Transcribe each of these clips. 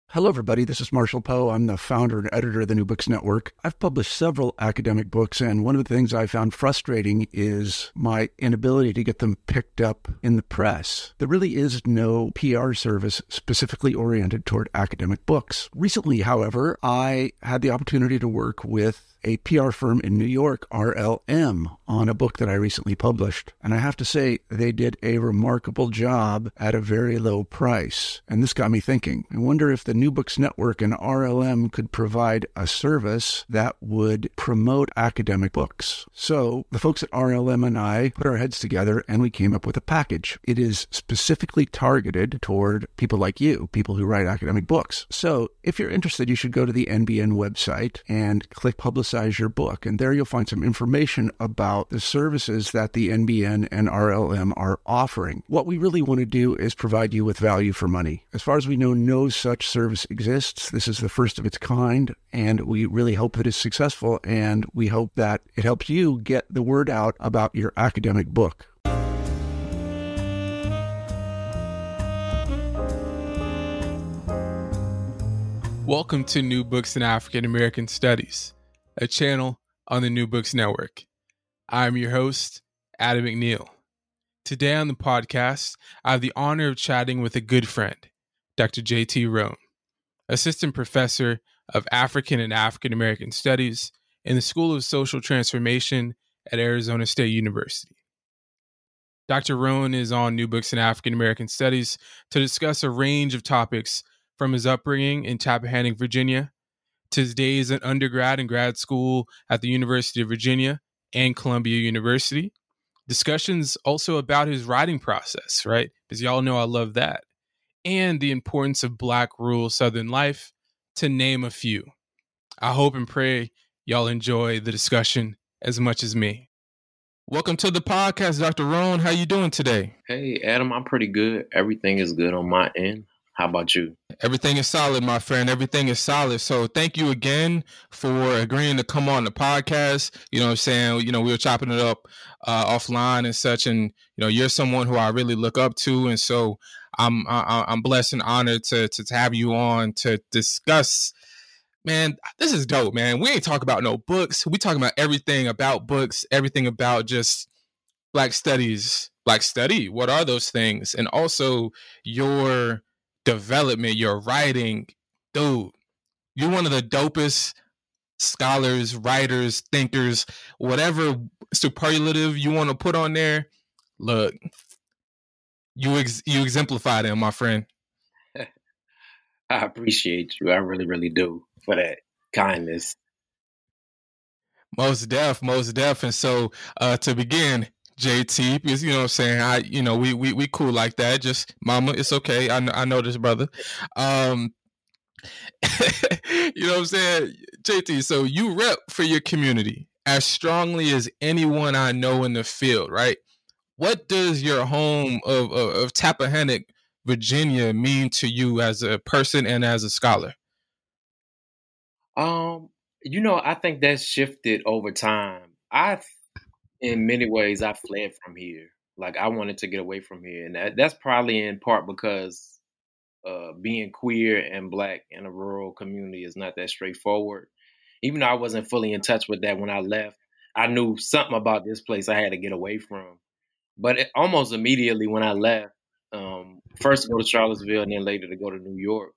Hello, everybody. This is Marshall Poe. I'm the founder and editor of the New Books Network. I've published several academic books, and one of the things I found frustrating is my inability to get them picked up in the press. There really is no PR service specifically oriented toward academic books. Recently, however, I had the opportunity to work with a PR firm in New York, RLM, on a book that I recently published. And I have to say, they did a remarkable job at a very low price. And this got me thinking. I wonder if the New Books Network and RLM could provide a service that would promote academic books. So the folks at RLM and I put our heads together and we came up with a package. It is specifically targeted toward people like you, people who write academic books. So if you're interested, you should go to the NBN website and click Publicize Your Book. And there you'll find some information about the services that the NBN and RLM are offering. What we really want to do is provide you with value for money. As far as we know, no such service exists. This is the first of its kind, and we really hope that it's successful, and we hope that it helps you get the word out about your academic book. Welcome to New Books in African American Studies, a channel on the New Books Network. I'm your host, Adam McNeil. Today on the podcast, I have the honor of chatting with a good friend, Dr. J.T. Rohn, Assistant Professor of African and African American Studies in the School of Social Transformation at Arizona State University. Dr. Rohn is on New Books in African American Studies to discuss a range of topics from his upbringing in Tappahannock, Virginia, to his days in undergrad and grad school at the University of Virginia and Columbia University. Discussions also about his writing process, right? Because y'all know I love that. And the importance of Black rural Southern life, to name a few. I hope and pray y'all enjoy the discussion as much as me. Welcome to the podcast, Dr. Rohn. How you doing today? Hey, Adam, I'm pretty good. Everything is good on my end. How about you? Everything is solid, my friend. Everything is solid. So thank you again for agreeing to come on the podcast. You know what I'm saying? You know, we were chopping it up offline and such. And, you know, you're someone who I really look up to. And so I'm blessed and honored to have you on to discuss. Man, this is dope, man. We ain't talking about no books. We talking about everything about books, everything about just Black studies, Black study. What are those things? And also your development, your writing. Dude, you're one of the dopest scholars, writers, thinkers, whatever superlative you want to put on there. Look, you exemplify them, my friend. I appreciate you. I really, really do for that kindness. Most deaf. And so to begin, JT, because you know what I'm saying, we cool like that. Just mama, it's okay. I know this, brother. You know what I'm saying, JT. So you rep for your community as strongly as anyone I know in the field, right? What does your home of Tappahannock, Virginia, mean to you as a person and as a scholar? I think that's shifted over time. In many ways, I fled from here. Like I wanted to get away from here, and that's probably in part because being queer and Black in a rural community is not that straightforward. Even though I wasn't fully in touch with that when I left, I knew something about this place I had to get away from. But almost immediately when I left, first to go to Charlottesville and then later to go to New York,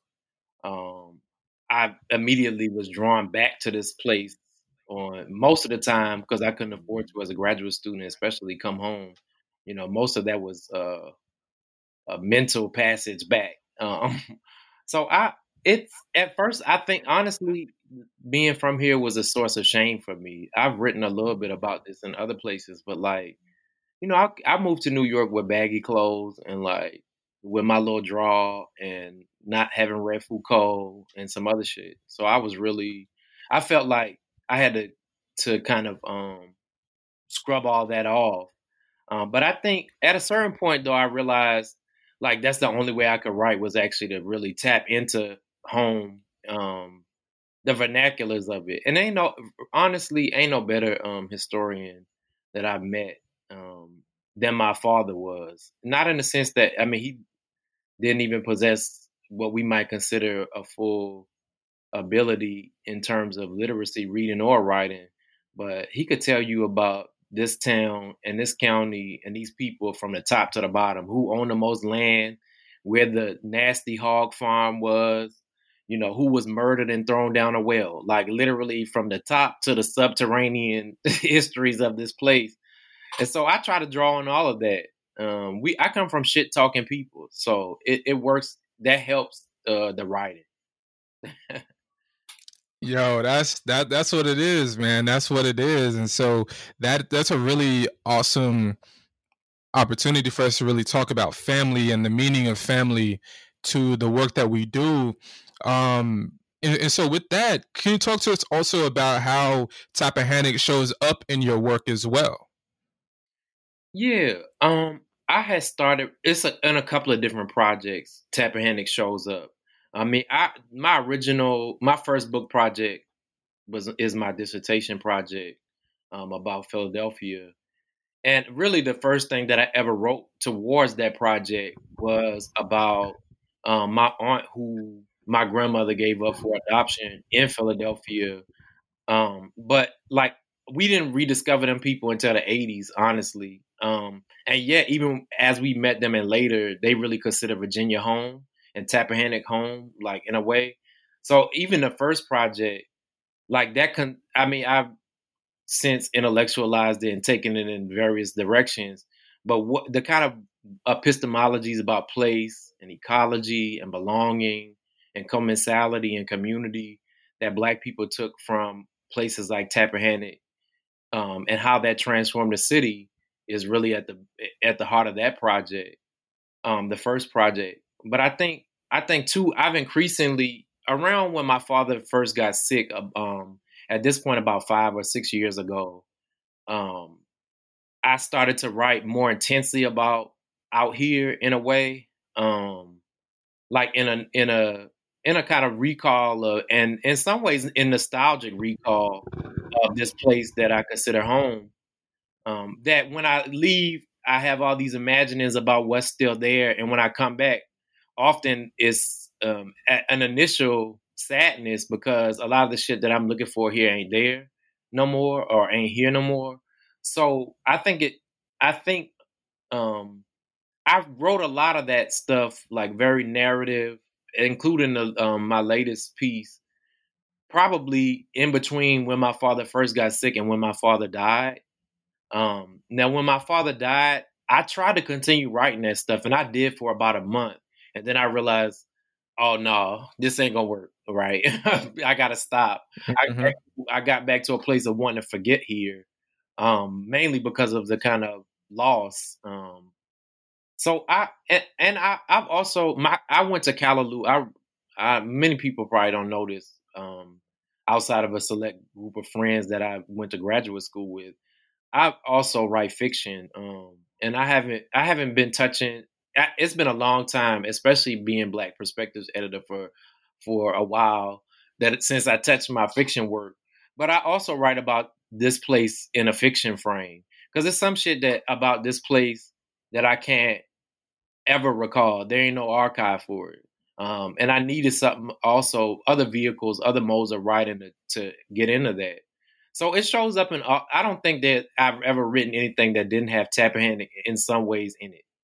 I immediately was drawn back to this place on most of the time because I couldn't afford to as a graduate student, especially come home. You know, most of that was a mental passage back. So it's at first, I think honestly, being from here was a source of shame for me. I've written a little bit about this in other places, but like, I moved to New York with baggy clothes and like with my little draw and not having read Foucault and some other shit. So I felt like I had to kind of scrub all that off. But I think at a certain point though, I realized like that's the only way I could write was actually to really tap into home, the vernaculars of it. And honestly, ain't no better historian that I've met than my father was. Not in the sense that, I mean, he didn't even possess what we might consider a full ability in terms of literacy, reading or writing, but he could tell you about this town and this county and these people from the top to the bottom, who own the most land, where the nasty hog farm was, who was murdered and thrown down a well, like literally from the top to the subterranean histories of this place. And so I try to draw on all of that. I come from shit talking people, so it works. That helps the writing. Yo, that's what it is, man. That's what it is. And so that's a really awesome opportunity for us to really talk about family and the meaning of family to the work that we do. And so with that, can you talk to us also about how Tappahannock shows up in your work as well? Yeah. I had started in a couple of different projects. Tappahannock shows up. I mean, my first book project is my dissertation project about Philadelphia. And really the first thing that I ever wrote towards that project was about my aunt who my grandmother gave up for adoption in Philadelphia. But like, we didn't rediscover them people until the 80s, honestly. And yet, even as we met them and later, they really consider Virginia home and Tappahannock home, like, in a way. So even the first project, like that, I've since intellectualized it and taken it in various directions. But what the kind of epistemologies about place and ecology and belonging and commensality and community that Black people took from places like Tappahannock, and how that transformed the city is really at the heart of that project, the first project. But I think too, I've increasingly, around when my father first got sick, at this point about 5 or 6 years ago, I started to write more intensely about out here in a way, like in a kind of recall of, and in some ways in nostalgic recall of this place that I consider home. That when I leave, I have all these imaginings about what's still there, and when I come back, often it's an initial sadness because a lot of the shit that I'm looking for here ain't there no more or ain't here no more. So I think I wrote a lot of that stuff, like very narrative, including my latest piece, probably in between when my father first got sick and when my father died. Now, when my father died, I tried to continue writing that stuff, and I did for about a month. And then I realized, oh, no, this ain't going to work, right? I got to stop. Mm-hmm. I got back to a place of wanting to forget here, mainly because of the kind of loss. So I've also, I went to Callaloo. Many people probably don't know this, outside of a select group of friends that I went to graduate school with. I also write fiction, and I haven't been touching. It's been a long time, especially being Black Perspectives editor for a while, that since I touched my fiction work. But I also write about this place in a fiction frame because there's some shit that about this place that I can't ever recall. There ain't no archive for it, and I needed something also, other vehicles, other modes of writing to get into that. So it shows up in. I don't think that I've ever written anything that didn't have Tappahannock in some ways in it.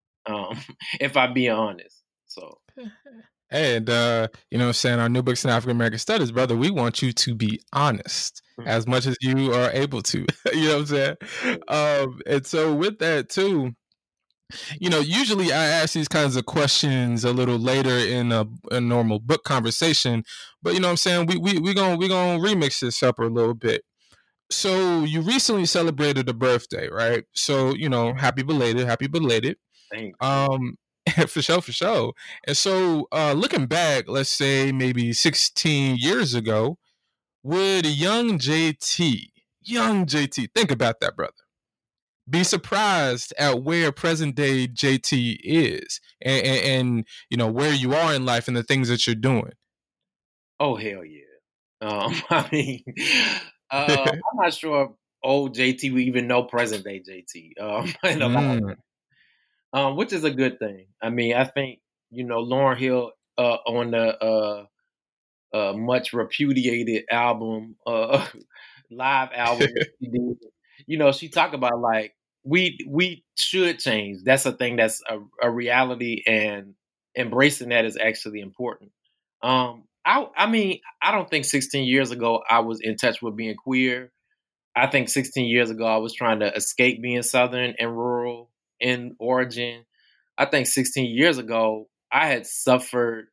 If I'm being honest. So. And you know what I'm saying, our New Books in African American Studies, brother, we want you to be honest as much as you are able to. You know what I'm saying? And so with that too, you know, usually I ask these kinds of questions a little later in a normal book conversation, but you know what I'm saying, we gonna remix this up a little bit. So you recently celebrated a birthday, right? So, you know, happy belated. Thanks. For sure. And so looking back, let's say maybe 16 years ago, would young JT, think about that, brother, be surprised at where present day JT is and you know, where you are in life and the things that you're doing? Oh, hell yeah. I mean, I'm not sure old JT would even know present day JT. In a lot of, which is a good thing. I mean, I think, Lauryn Hill on the much repudiated album, live album that she did. You know, she talked about like we should change. That's a thing. That's a reality, and embracing that is actually important. I mean, I don't think 16 years ago I was in touch with being queer. I think 16 years ago I was trying to escape being Southern and rural in origin. I think 16 years ago I had suffered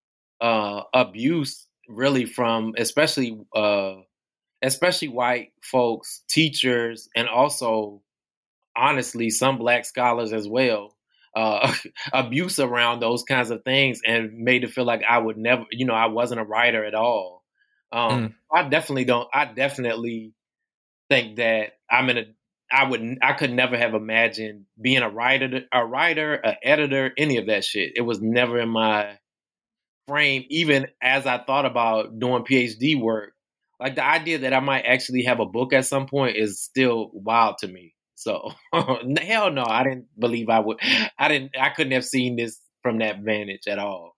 abuse really from especially white folks, teachers, and also honestly some black scholars as well. Abuse around those kinds of things and made it feel like I would never, you know, I wasn't a writer at all. I definitely think that I could never have imagined being a writer, an editor, any of that shit. It was never in my frame, even as I thought about doing PhD work. Like the idea that I might actually have a book at some point is still wild to me. So hell no, I didn't believe I would. I couldn't have seen this from that vantage at all.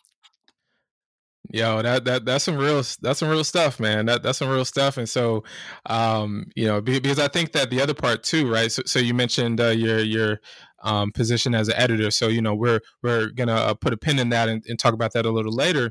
Yo, that's some real stuff, man. That's some real stuff. And so, you know, because I think that the other part too, right? So you mentioned your position as an editor. So you know, we're gonna put a pin in that and talk about that a little later.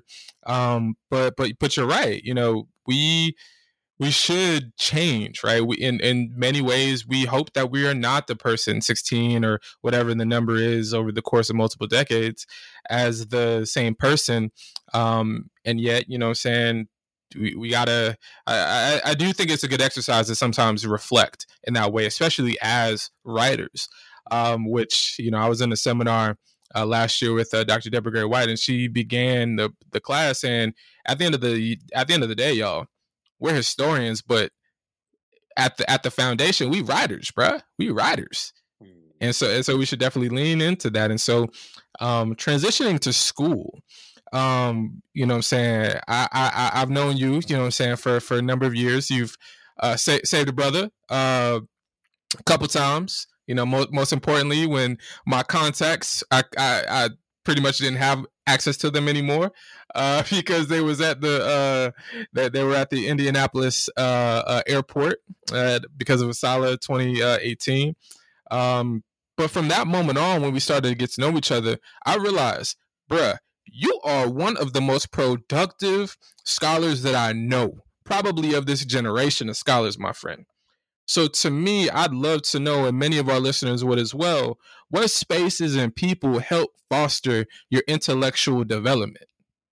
But you're right. You know, we should change, right? We, in many ways, we hope that we are not the person 16 or whatever the number is over the course of multiple decades as the same person. And yet, you know what I'm saying, we gotta, I do think it's a good exercise to sometimes reflect in that way, especially as writers, which, you know, I was in a seminar last year with Dr. Deborah Gray White, and she began the class. And at the end of the day, y'all, we're historians, but at the foundation, we writers, bruh. We writers. And so we should definitely lean into that. And so transitioning to school, you know what I'm saying? I've known you, you know what I'm saying, for a number of years. You've saved a brother a couple times. You know, most importantly, when my contacts, I pretty much didn't have access to them anymore because they was at they were at the Indianapolis airport because of ASALH 2018. But from that moment on, when we started to get to know each other, I realized, bruh, you are one of the most productive scholars that I know, probably of this generation of scholars, my friend. So to me, I'd love to know, and many of our listeners would as well, what spaces and people help foster your intellectual development?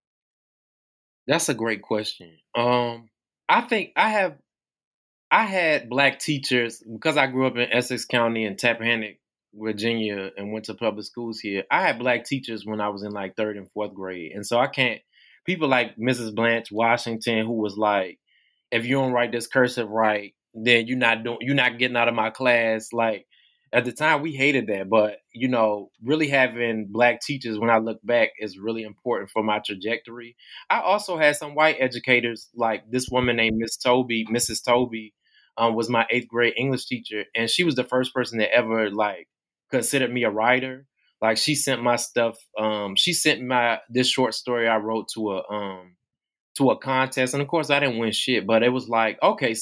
That's a great question. I think I had black teachers because I grew up in Essex County and Tappahannock, Virginia, and went to public schools here. I had black teachers when I was in like third and fourth grade, and so I can't. People like Mrs. Blanche Washington, who was like, "If you don't write this cursive right, then you're not getting out of my class." Like at the time, we hated that, but you know, really having black teachers when I look back is really important for my trajectory. I also had some white educators, like this woman named Mrs. Toby, was my eighth grade English teacher, and she was the first person that ever like considered me a writer. Like she sent my stuff. She sent this short story I wrote to a contest, and of course I didn't win shit. But it was like, okay,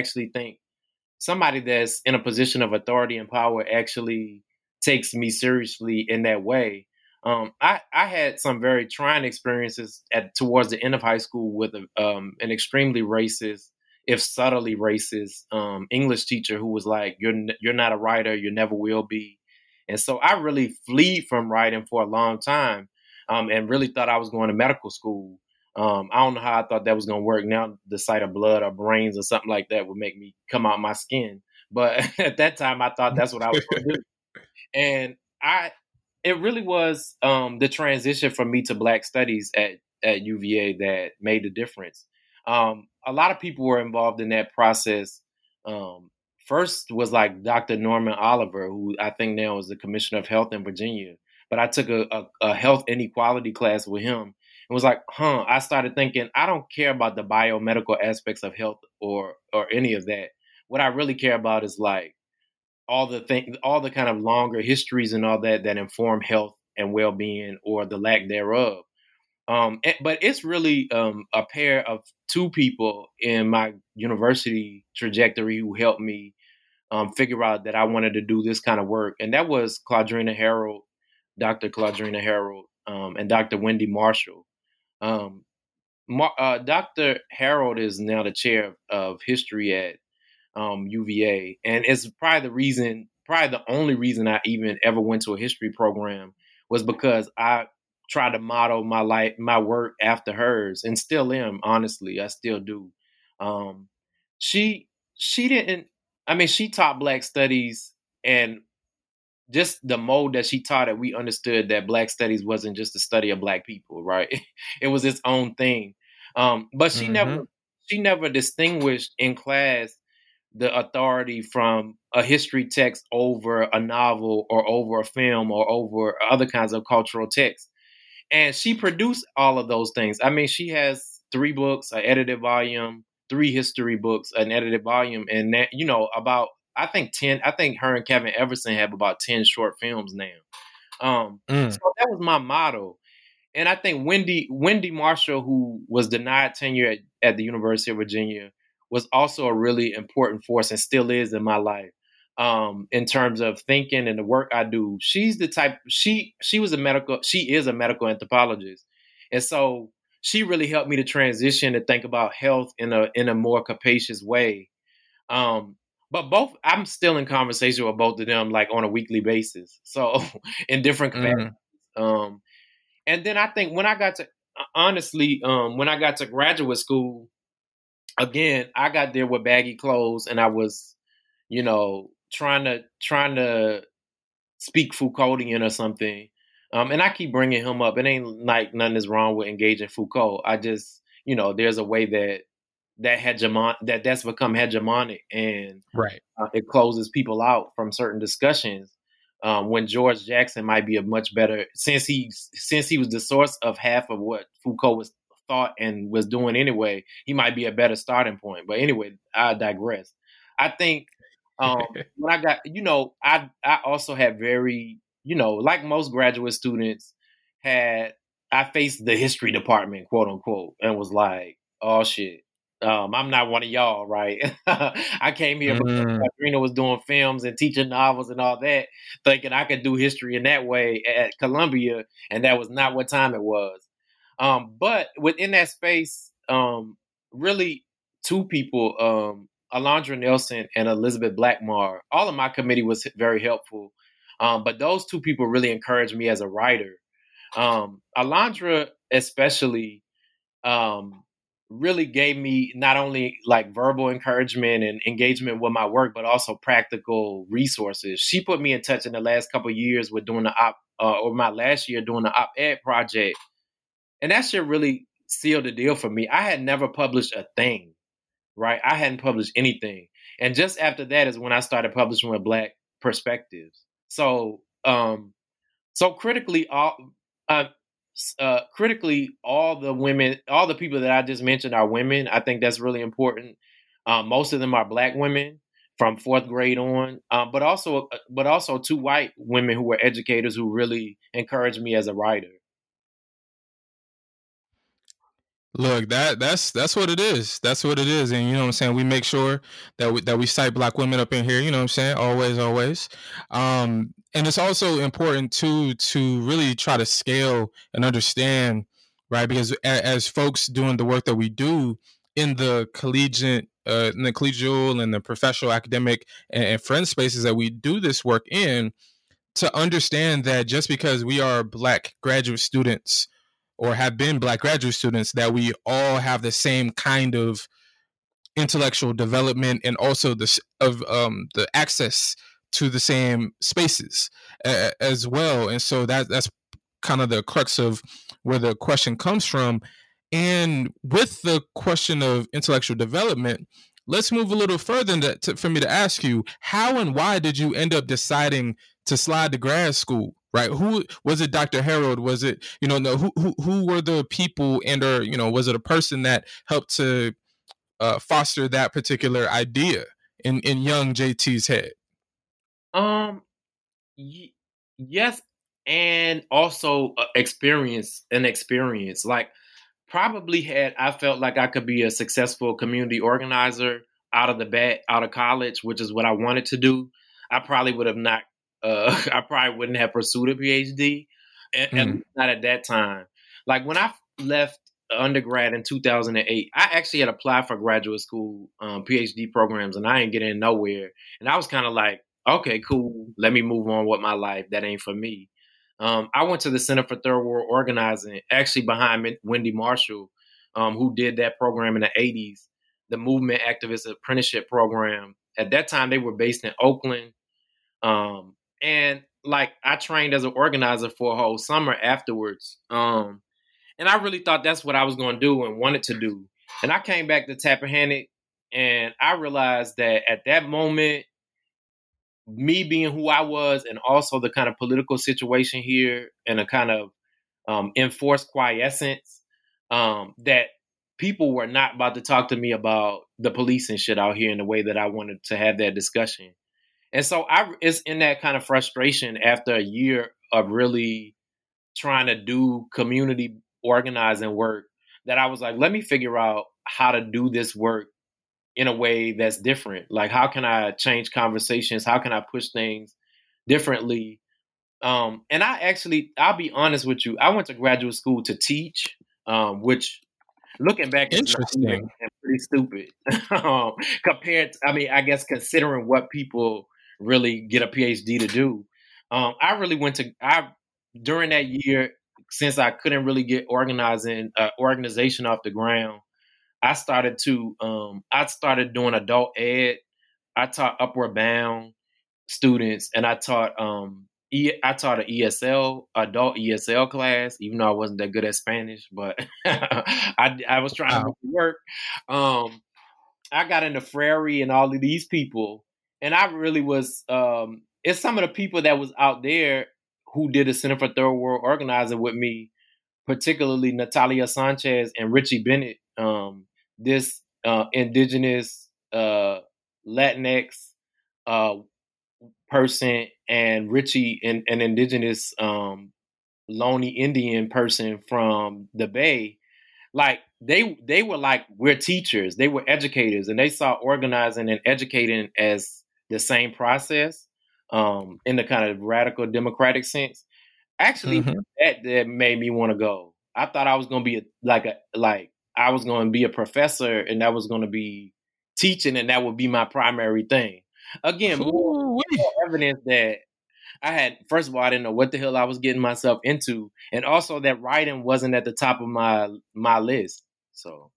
somebody that's in a position of authority and power actually takes me seriously in that way. I had some very trying experiences towards the end of high school with an extremely racist, if subtly racist, English teacher who was like, "You're not a writer. You never will be." And so I really fled from writing for a long time, and really thought I was going to medical school. I don't know how I thought that was going to work. Now the sight of blood or brains or something like that would make me come out my skin. But at that time, I thought that's what I was going to do. And it really was the transition from me to Black Studies at UVA that made the difference. A lot of people were involved in that process. First was like Dr. Norman Oliver, who I think now is the Commissioner of Health in Virginia. But I took a health inequality class with him. It was like, I started thinking, I don't care about the biomedical aspects of health or any of that. What I really care about is like all the kind of longer histories and all that inform health and well-being or the lack thereof. But it's really a pair of two people in my university trajectory who helped me figure out that I wanted to do this kind of work. And that was Claudrena Harold, Dr. Claudrena Harold, and Dr. Wendy Marshall. Dr. Harold is now the chair of history at UVA, and it's probably the only reason I even ever went to a history program was because I tried to model my work after hers, and still am. Honestly, I still do. She didn't. I mean, she taught Black studies, and just the mode that she taught it, we understood that Black studies wasn't just the study of Black people, right? It was its own thing. But she never distinguished in class the authority from a history text over a novel or over a film or over other kinds of cultural texts. And she produced all of those things. I mean, she has 3 books, an edited volume, 3 history books, an edited volume, and that, about I think 10. I think her and Kevin Everson have about 10 short films now. So that was my motto. And I think Wendy Marshall, who was denied tenure at the University of Virginia, was also a really important force and still is in my life. In terms of thinking and the work I do, she's the type. She is a medical anthropologist, and so she really helped me to transition to think about health in a more capacious way. But I'm still in conversation with both of them, like on a weekly basis, so in different capacities. And then I think when I got to graduate school, again, I got there with baggy clothes, and I was, trying to speak Foucauldian or something. And I keep bringing him up. It ain't like nothing is wrong with engaging Foucault. I just, there's a way that's become hegemonic, and right. It closes people out from certain discussions. When George Jackson might be a much better, since he was the source of half of what Foucault was thought and was doing anyway, he might be a better starting point. But anyway, I digress. I think when I got, I also had very, like most graduate students I faced the history department, quote unquote, and was like, oh shit. I'm not one of y'all, right? I came here because Katrina was doing films and teaching novels and all that, thinking I could do history in that way at Columbia, and that was not what time it was. But within that space, really 2 people, Alondra Nelson and Elizabeth Blackmar, all of my committee was very helpful. But those 2 people really encouraged me as a writer. Alondra especially, really gave me not only like verbal encouragement and engagement with my work, but also practical resources. She put me in touch in the last couple of years with doing my last year doing the op-ed project. And that shit really sealed the deal for me. I had never published a thing, right? I hadn't published anything. And just after that is when I started publishing with Black Perspectives. So, critically, all the people that I just mentioned are women. I think that's really important. Most of them are Black women from 4th grade on, but also 2 white women who were educators who really encouraged me as a writer. Look, that's what it is. That's what it is. And you know what I'm saying? We make sure that we cite Black women up in here, you know what I'm saying? Always. And it's also important to really try to scale and understand, right? Because as folks doing the work that we do in the collegiate, in the collegial and the professional, academic, and friend spaces that we do this work in, to understand that just because we are Black graduate students or have been Black graduate students, that we all have the same kind of intellectual development and also the access to the same spaces as well. And so that's kind of the crux of where the question comes from. And with the question of intellectual development, let's move a little further for me to ask you, how and why did you end up deciding to slide to grad school? Right? Who was it? Dr. Harold? Was it, who were the people, and or, was it a person that helped to foster that particular idea in young JT's head? Yes and also experience. Like probably I felt like I could be a successful community organizer out of the bat, out of college, which is what I wanted to do. I probably would have not, I probably wouldn't have pursued a PhD, at least not at that time. Like when I left undergrad in 2008, I actually had applied for graduate school PhD programs, and I ain't getting nowhere. And I was kind of like, okay, cool, let me move on with my life. That ain't for me. I went to the Center for Third World Organizing, actually behind Wendy Marshall, who did that program in the 80s, the Movement Activist Apprenticeship Program. At that time, they were based in Oakland. And like I trained as an organizer for a whole summer afterwards. And I really thought that's what I was going to do and wanted to do. And I came back to Tappahannock, and I realized that at that moment, me being who I was, and also the kind of political situation here and a kind of enforced quiescence, that people were not about to talk to me about the police and shit out here in the way that I wanted to have that discussion. And so it's in that kind of frustration after a year of really trying to do community organizing work that I was like, let me figure out how to do this work in a way that's different. Like, how can I change conversations? How can I push things differently? And I'll be honest with you, I went to graduate school to teach, which looking back is pretty stupid compared to, I guess considering what people really get a PhD to do. During that year, since I couldn't really get organization off the ground, I started doing adult ed. I taught Upward Bound students, and I taught an ESL, adult ESL class, even though I wasn't that good at Spanish, but I was trying to make it work. I got into Frary and all of these people, and I really was, it's some of the people that was out there who did the Center for Third World Organizing with me, particularly Natalia Sanchez and Richie Bennett, this indigenous Latinx person, and Richie, an indigenous Loney Indian person from the Bay. Like they were like, we're teachers, they were educators, and they saw organizing and educating as the same process, in the kind of radical democratic sense. Actually, that made me want to go. I thought I was going to be I was going to be a professor, and that was going to be teaching, and that would be my primary thing. Again, more evidence that I had, first of all, I didn't know what the hell I was getting myself into, and also that writing wasn't at the top of my list. So,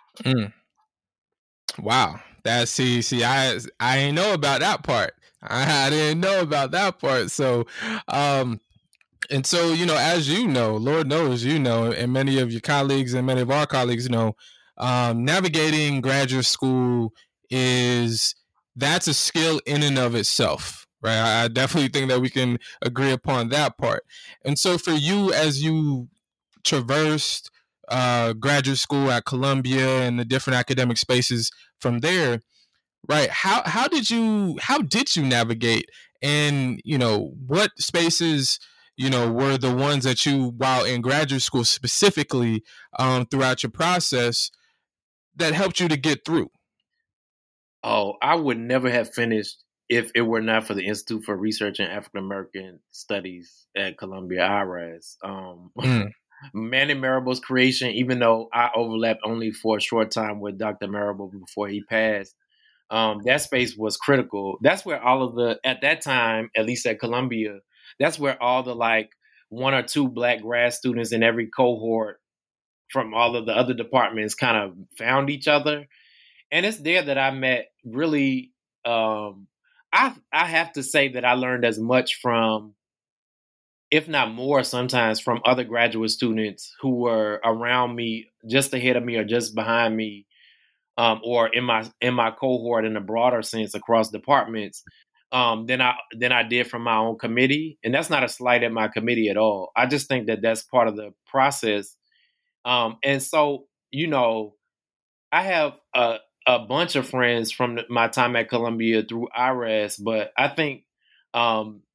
wow, I didn't know about that part. I didn't know about that part. So, and so, as you know, Lord knows, and many of your colleagues and many of our colleagues know, navigating graduate school that's a skill in and of itself. Right. I definitely think that we can agree upon that part. And so for you, as you traversed graduate school at Columbia and the different academic spaces from there, right? How did you navigate, and what spaces were the ones that you, while in graduate school specifically, throughout your process, that helped you to get through? Oh, I would never have finished if it were not for the Institute for Research in African American Studies at Columbia IRAS. Manny Marable's creation, even though I overlapped only for a short time with Dr. Marable before he passed, that space was critical. That's where at that time, at least at Columbia, that's where all the like one or two Black grad students in every cohort from all of the other departments kind of found each other. And it's there that I met really, I have to say that I learned as much from, if not more sometimes, from other graduate students who were around me, just ahead of me or just behind me, or in my cohort in a broader sense across departments, than I did from my own committee. And that's not a slight at my committee at all. I just think that that's part of the process. And so, I have a bunch of friends from my time at Columbia through IRAS, but I think,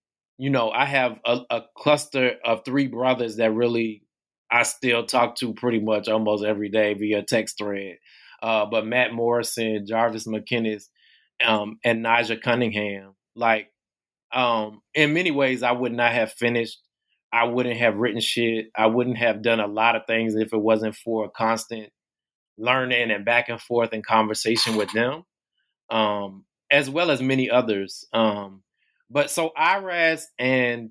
I have a cluster of 3 brothers that really I still talk to pretty much almost every day via text thread. But Matt Morrison, Jarvis McInnes, and Nigel Cunningham, in many ways, I would not have finished. I wouldn't have written shit. I wouldn't have done a lot of things if it wasn't for constant learning and back and forth and conversation with them, as well as many others. But so IRAS and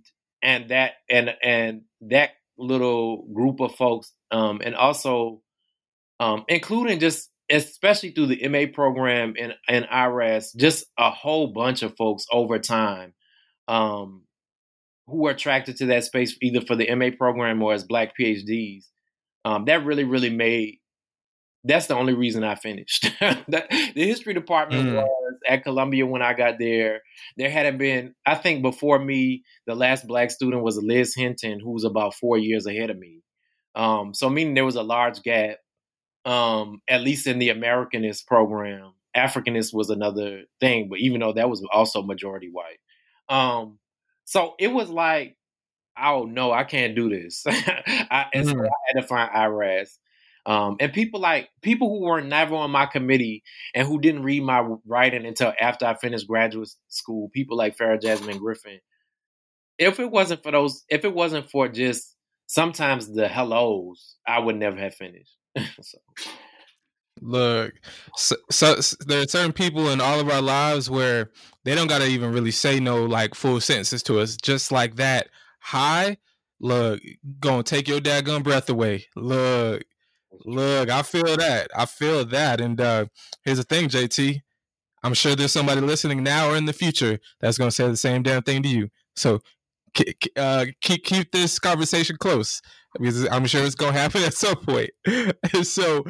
that little group of folks, and also including just especially through the MA program and IRAS, just a whole bunch of folks over time who were attracted to that space either for the MA program or as Black PhDs. That really, really that's the only reason I finished. The history department was at Columbia when I got there. There hadn't been, I think before me, the last Black student was Liz Hinton, who was about 4 years ahead of me. So meaning there was a large gap, at least in the Americanist program. Africanist was another thing, but even though that was also majority white. So it was like, oh no, I can't do this. So I had to find IRAS. And people who were never on my committee and who didn't read my writing until after I finished graduate school, people like Farah Jasmine Griffin. If it wasn't for just sometimes the hellos, I would never have finished. So. Look, so there are certain people in all of our lives where they don't gotta even really say no like full sentences to us, just like that. Hi, look, gonna take your daggone breath away. Look, I feel that. And here's the thing, JT. I'm sure there's somebody listening now or in the future that's gonna say the same damn thing to you. So keep this conversation close because I'm sure it's gonna happen at some point. So,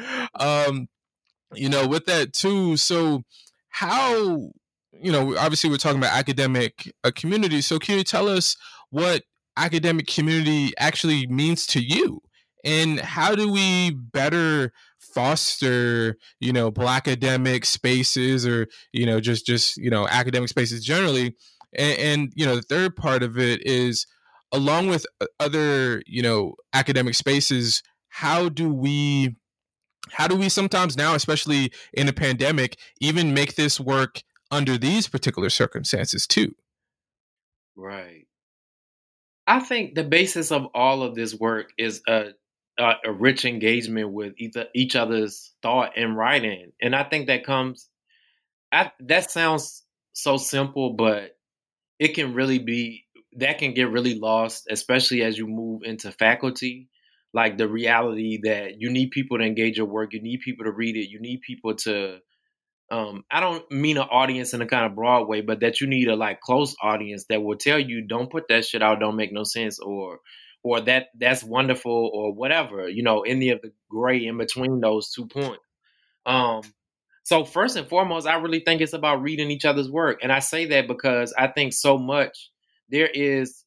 with that too. So, how obviously we're talking about academic community. So, can you tell us what academic community actually means to you, and how do we better foster Black academic spaces, or just academic spaces generally? And the third part of it is, along with other academic spaces, how do we sometimes now, especially in a pandemic, even make this work under these particular circumstances too? Right. I think the basis of all of this work is a rich engagement with each other's thought and writing. And I think that sounds so simple, but it can really that can get really lost, especially as you move into faculty. Like the reality that you need people to engage your work, you need people to read it, you need people to, I don't mean an audience in a kind of broad way, but that you need a close audience that will tell you, don't put that shit out, don't make no sense, or that's wonderful, or whatever, any of the gray in between those 2 points. So first and foremost, I really think it's about reading each other's work. And I say that because I think so much there is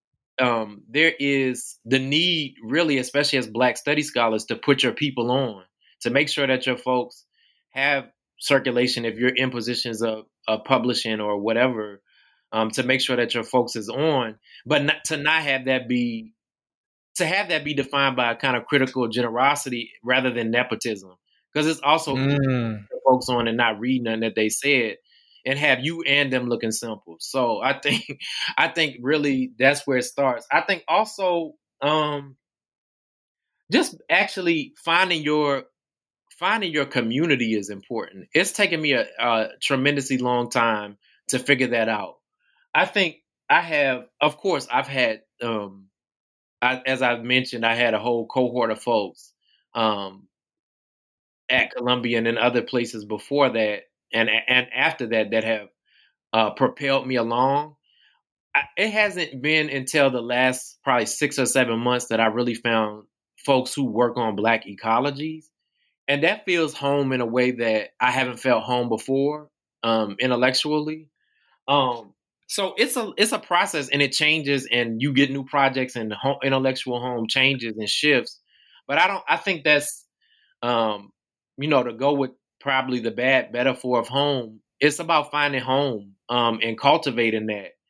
the need, really, especially as Black study scholars, to put your people on, to make sure that your folks have circulation if you're in positions of publishing or whatever, to make sure that your folks is on, but not have that be defined by a kind of critical generosity rather than nepotism. Because it's also folks on and not reading nothing that they said and have you and them looking simple. So I think really that's where it starts. I think also just actually finding your community is important. It's taken me a tremendously long time to figure that out. I think I've had, as I've mentioned, I had a whole cohort of folks at Columbia and in other places before that and after that have propelled me along. It hasn't been until the last probably 6 or 7 months that I really found folks who work on Black ecologies. And that feels home in a way that I haven't felt home before, intellectually. So it's a process, and it changes, and you get new projects, and the intellectual home changes and shifts. But I think that's, to go with probably the bad metaphor of home. It's about finding home, and cultivating that.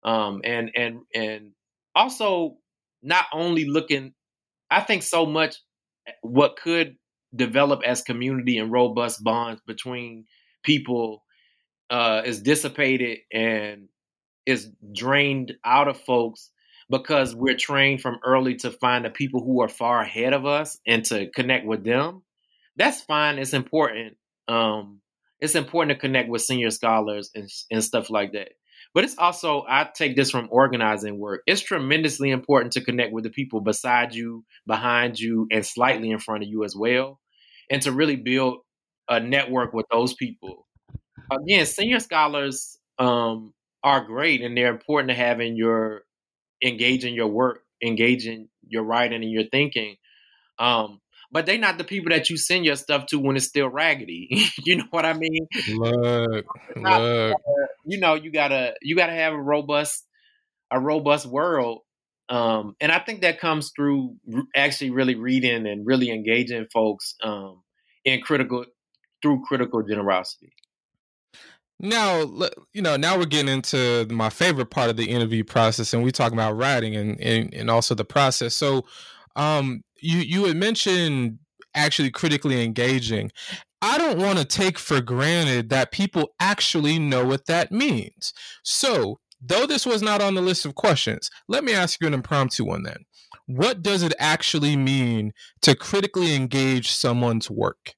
And also not only looking, I think so much what could develop as community and robust bonds between people is dissipated and is drained out of folks because we're trained from early to find the people who are far ahead of us and to connect with them. That's fine. It's important. It's important to connect with senior scholars and stuff like that. But it's also, I take this from organizing work. It's tremendously important to connect with the people beside you, behind you, and slightly in front of you as well, and to really build a network with those people. Again, senior scholars are great, and they're important to have in your engage in your work, engage in your writing and your thinking. But they're not the people that you send your stuff to when it's still raggedy. You know what I mean? Look. You gotta have a robust world. And I think that comes through actually really reading and really engaging folks in through critical generosity. Now, now we're getting into my favorite part of the interview process, and we talk about writing and also the process. So, you had mentioned actually critically engaging. I don't want to take for granted that people actually know what that means. So, though this was not on the list of questions, let me ask you an impromptu one then. What does it actually mean to critically engage someone's work?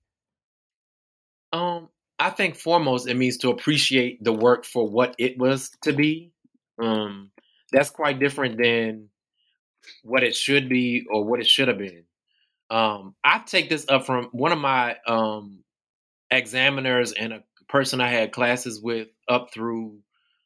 I think foremost it means to appreciate the work for what it was to be. That's quite different than what it should be or what it should have been. I take this up from one of my examiners and a person I had classes with up through,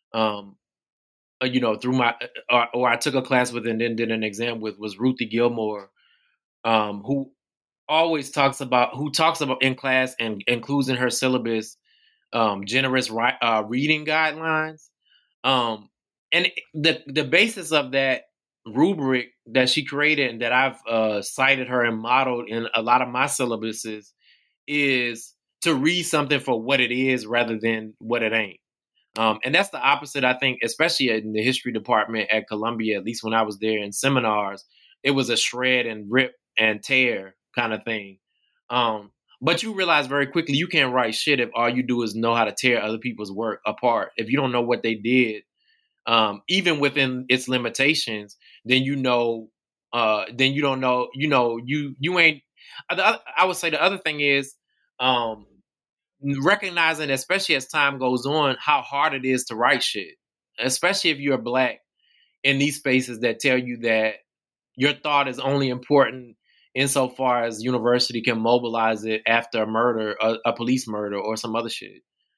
through my, or I took a class with and then did an exam with was Ruthie Gilmore, who talks about in class and includes in her syllabus generous reading guidelines. And the basis of that rubric that she created and that I've cited her and modeled in a lot of my syllabuses is to read something for what it is rather than what it ain't. And that's the opposite, I think, especially in the history department at Columbia, at least when I was there in seminars, it was a shred and rip and tear kind of thing. But you realize very quickly you can't write shit if all you do is know how to tear other people's work apart. If you don't know what they did, even within its limitations, then you don't know, you ain't. I would say the other thing is recognizing, especially as time goes on, how hard it is to write shit, especially if you're Black in these spaces that tell you that your thought is only important insofar as university can mobilize it after a murder, a police murder, or some other shit.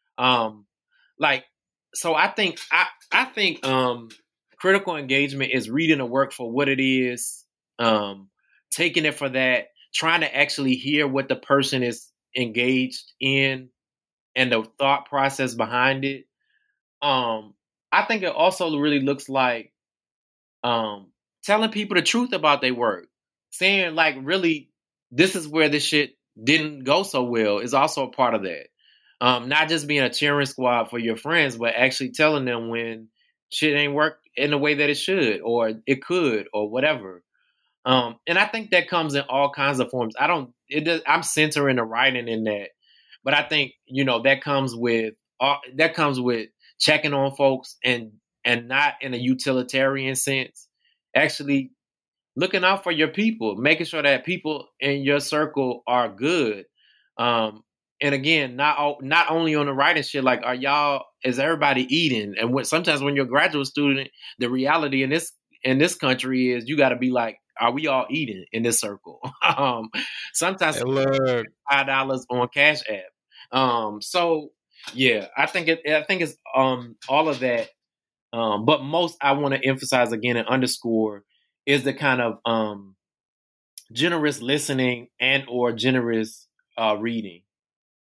So I think critical engagement is reading a work for what it is, taking it for that, trying to actually hear what the person is engaged in and the thought process behind it. I think it also really looks like telling people the truth about their work, saying like, really, this is where this shit didn't go so well is also a part of that. Not just being a cheering squad for your friends, but actually telling them when shit ain't work in the way that it should, or it could, or whatever. And I think that comes in all kinds of forms. I'm centering the writing in that, but I think, that comes with checking on folks and not in a utilitarian sense, actually looking out for your people, making sure that people in your circle are good. And again, not only on the writing shit, like, is everybody eating? And sometimes when you're a graduate student, the reality in this country is you got to be like, are we all eating in this circle? Sometimes $5 on Cash App. So yeah, I think it's all of that. But most I want to emphasize again and underscore is the kind of generous listening and or generous reading.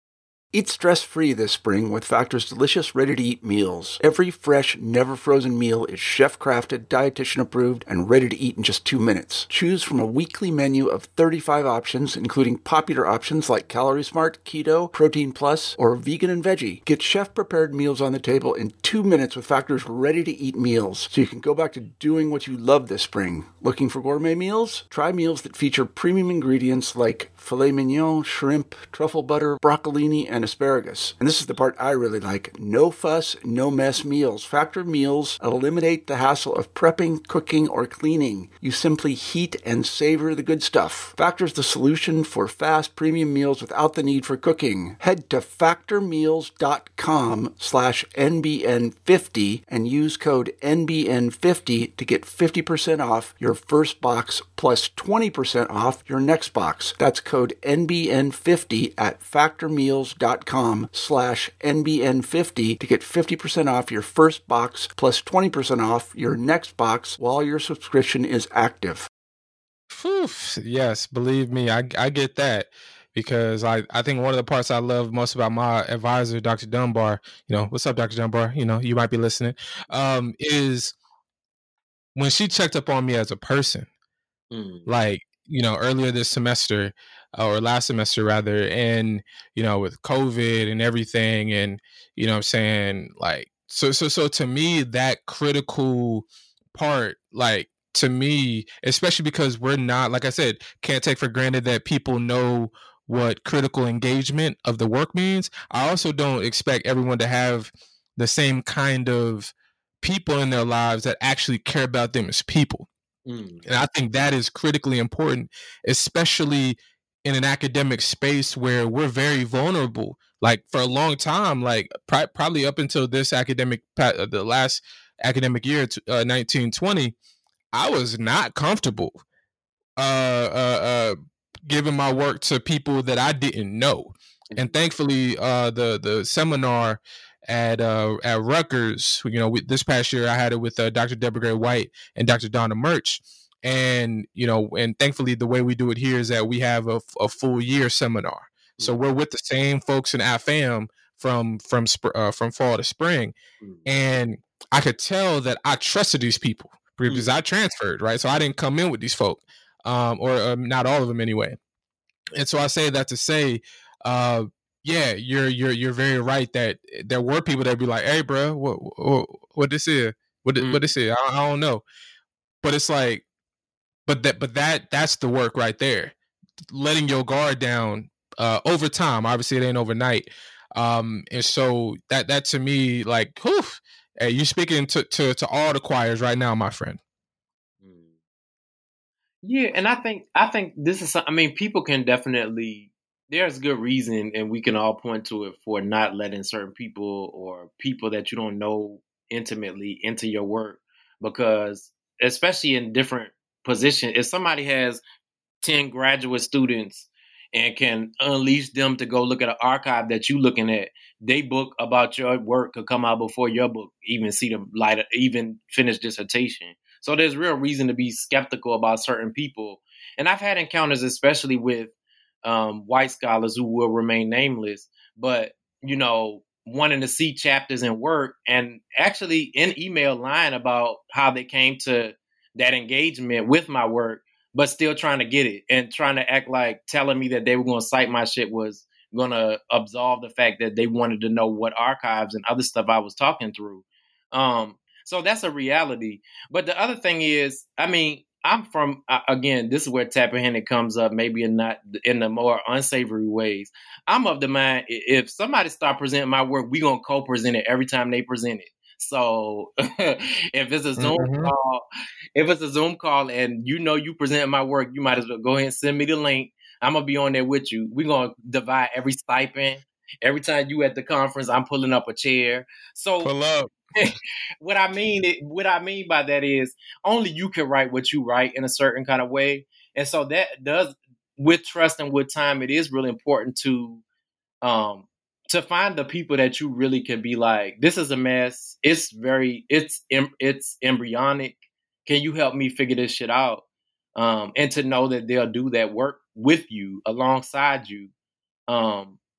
Eat stress-free this spring with Factor's delicious, ready-to-eat meals. Every fresh, never-frozen meal is chef-crafted, dietitian-approved, and ready to eat in just 2 minutes. Choose from a weekly menu of 35 options, including popular options like Calorie Smart, Keto, Protein Plus, or Vegan and Veggie. Get chef-prepared meals on the table in 2 minutes with Factor's ready-to-eat meals, so you can go back to doing what you love this spring. Looking for gourmet meals? Try meals that feature premium ingredients like filet mignon, shrimp, truffle butter, broccolini, and asparagus. And this is the part I really like. No fuss, no mess meals. Factor meals eliminate the hassle of prepping, cooking, or cleaning. You simply heat and savor the good stuff. Factor's the solution for fast premium meals without the need for cooking. Head to factormeals.com/NBN50 and use code NBN50 to get 50% off your first box plus 20% off your next box. That's code NBN50 at factormeals.com/NBN50 to get 50% off your first box plus 20% off your next box while your subscription is active. Whew, yes, believe me, I get that, because I think one of the parts I love most about my advisor, Dr. Dunbar, what's up, Dr. Dunbar? You might be listening, is when she checked up on me as a person, like, earlier this semester, or last semester rather, and, with COVID and everything, and, what I'm saying, like, so to me, that critical part, like, to me, especially because we're not, like I said, can't take for granted that people know what critical engagement of the work means. I also don't expect everyone to have the same kind of people in their lives that actually care about them as people. And I think that is critically important, especially in an academic space where we're very vulnerable. Like, for a long time, like probably up until this the last academic year, 1920, I was not comfortable giving my work to people that I didn't know. And thankfully, the seminar at Rutgers, this past year I had it with Dr. Deborah Gray White and Dr. Donna Murch. And, and thankfully the way we do it here is that we have a full year seminar. So we're with the same folks in AFAM from fall to spring. And I could tell that I trusted these people because I transferred, right? So I didn't come in with these folk, or not all of them anyway. And so I say that to say, yeah, you're very right that there were people that be like, "Hey, bro, what this is? What this is? I don't know." But it's like, but that's the work right there, letting your guard down over time. Obviously, it ain't overnight. And so that to me, like, whew, hey, you're speaking to all the choirs right now, my friend. Yeah, and I think this is, I mean, people can definitely, there's good reason, and we can all point to it, for not letting certain people or people that you don't know intimately into your work, because especially in different positions, if somebody has 10 graduate students and can unleash them to go look at an archive that you looking at, they book about your work could come out before your book even see the light, even finish dissertation. So there's real reason to be skeptical about certain people. And I've had encounters, especially with white scholars who will remain nameless, but, wanting to see chapters in work, and actually in email lying about how they came to that engagement with my work, but still trying to get it and trying to act like telling me that they were going to cite my shit was going to absolve the fact that they wanted to know what archives and other stuff I was talking through. So that's a reality. But the other thing is, I mean, I'm from, again, this is where Tappahannock comes up, maybe not in the more unsavory ways. I'm of the mind, if somebody start presenting my work, we going to co-present it every time they present it. So if it's a Zoom call and you present my work, you might as well go ahead and send me the link. I'm going to be on there with you. We're going to divide every stipend. Every time you at the conference, I'm pulling up a chair. So pull up. What I mean by that is only you can write what you write in a certain kind of way. And so that does, with trust and with time, it is really important to find the people that you really can be like, this is a mess. It's embryonic. Can you help me figure this shit out? And to know that they'll do that work with you, alongside you.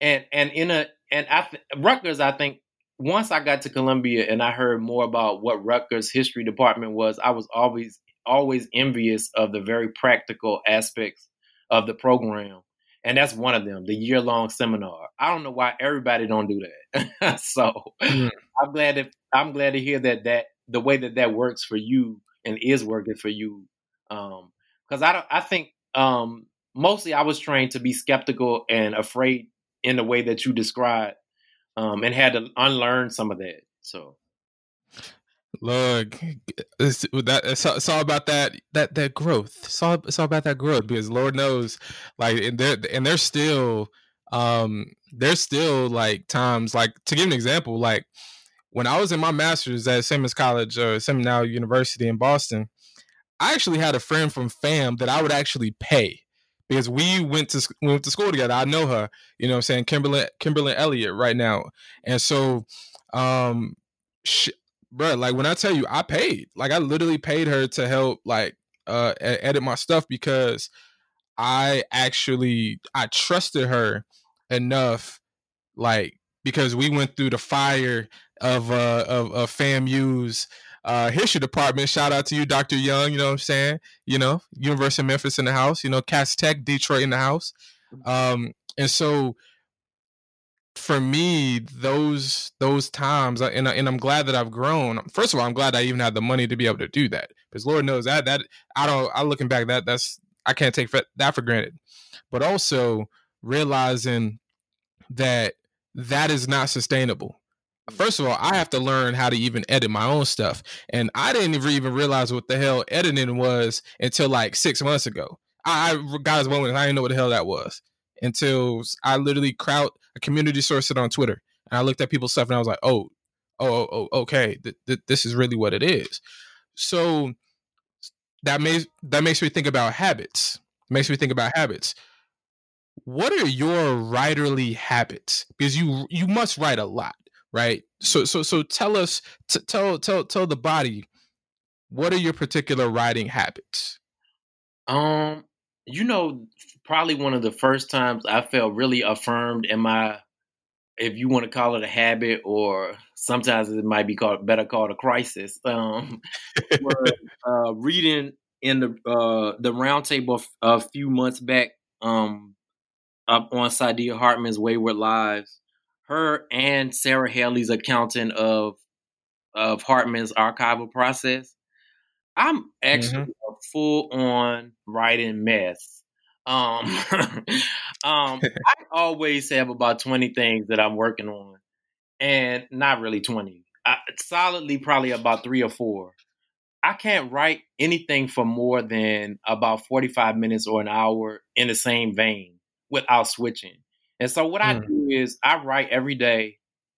Rutgers, I think once I got to Columbia and I heard more about what Rutgers history department was, I was always envious of the very practical aspects of the program. And that's one of them, the year-long seminar. I don't know why everybody don't do that. So I'm glad to hear that the way that works for you and is working for you. Because I think mostly I was trained to be skeptical and afraid in the way that you described, and had to unlearn some of that. So, look, it's all about that growth. It's all about that growth, because Lord knows, like, and there's still like times, like, to give an example, like when I was in my master's at Simmons College or Seminole University in Boston, I actually had a friend from FAM that I would actually pay, because we went to school together. I know her, you know what I'm saying, Kimberly Elliott right now. And so, bro, like when I tell you I paid, like I literally paid her to help, like, edit my stuff, because I trusted her enough, like, because we went through the fire of FAMU's history department. Shout out to you, Dr. Young. You know what I'm saying? You know, University of Memphis in the house. You know, Cass Tech, Detroit in the house. And so for me, those times, and I'm glad that I've grown. First of all, I'm glad I even had the money to be able to do that, because Lord knows that I looking back, that's I can't take that for granted. But also realizing that is not sustainable. First of all, I have to learn how to even edit my own stuff. And I didn't even realize what the hell editing was until like 6 months ago. I got this moment and I didn't know what the hell that was until I literally a community sourced it on Twitter. And I looked at people's stuff and I was like, oh, okay. This is really what it is. So that makes me think about habits. What are your writerly habits? Because you must write a lot, right? So tell us, tell the body, what are your particular writing habits? Probably one of the first times I felt really affirmed in my, if you want to call it a habit, or sometimes it might be better called a crisis, was reading in the roundtable a few months back, up on Saidiya Hartman's Wayward Lives. Her and Sarah Haley's accounting of Hartman's archival process. I'm actually a full-on writing mess. I always have about 20 things that I'm working on, and not really 20. Solidly probably about 3 or 4. I can't write anything for more than about 45 minutes or an hour in the same vein without switching. And so what I do is I write every day,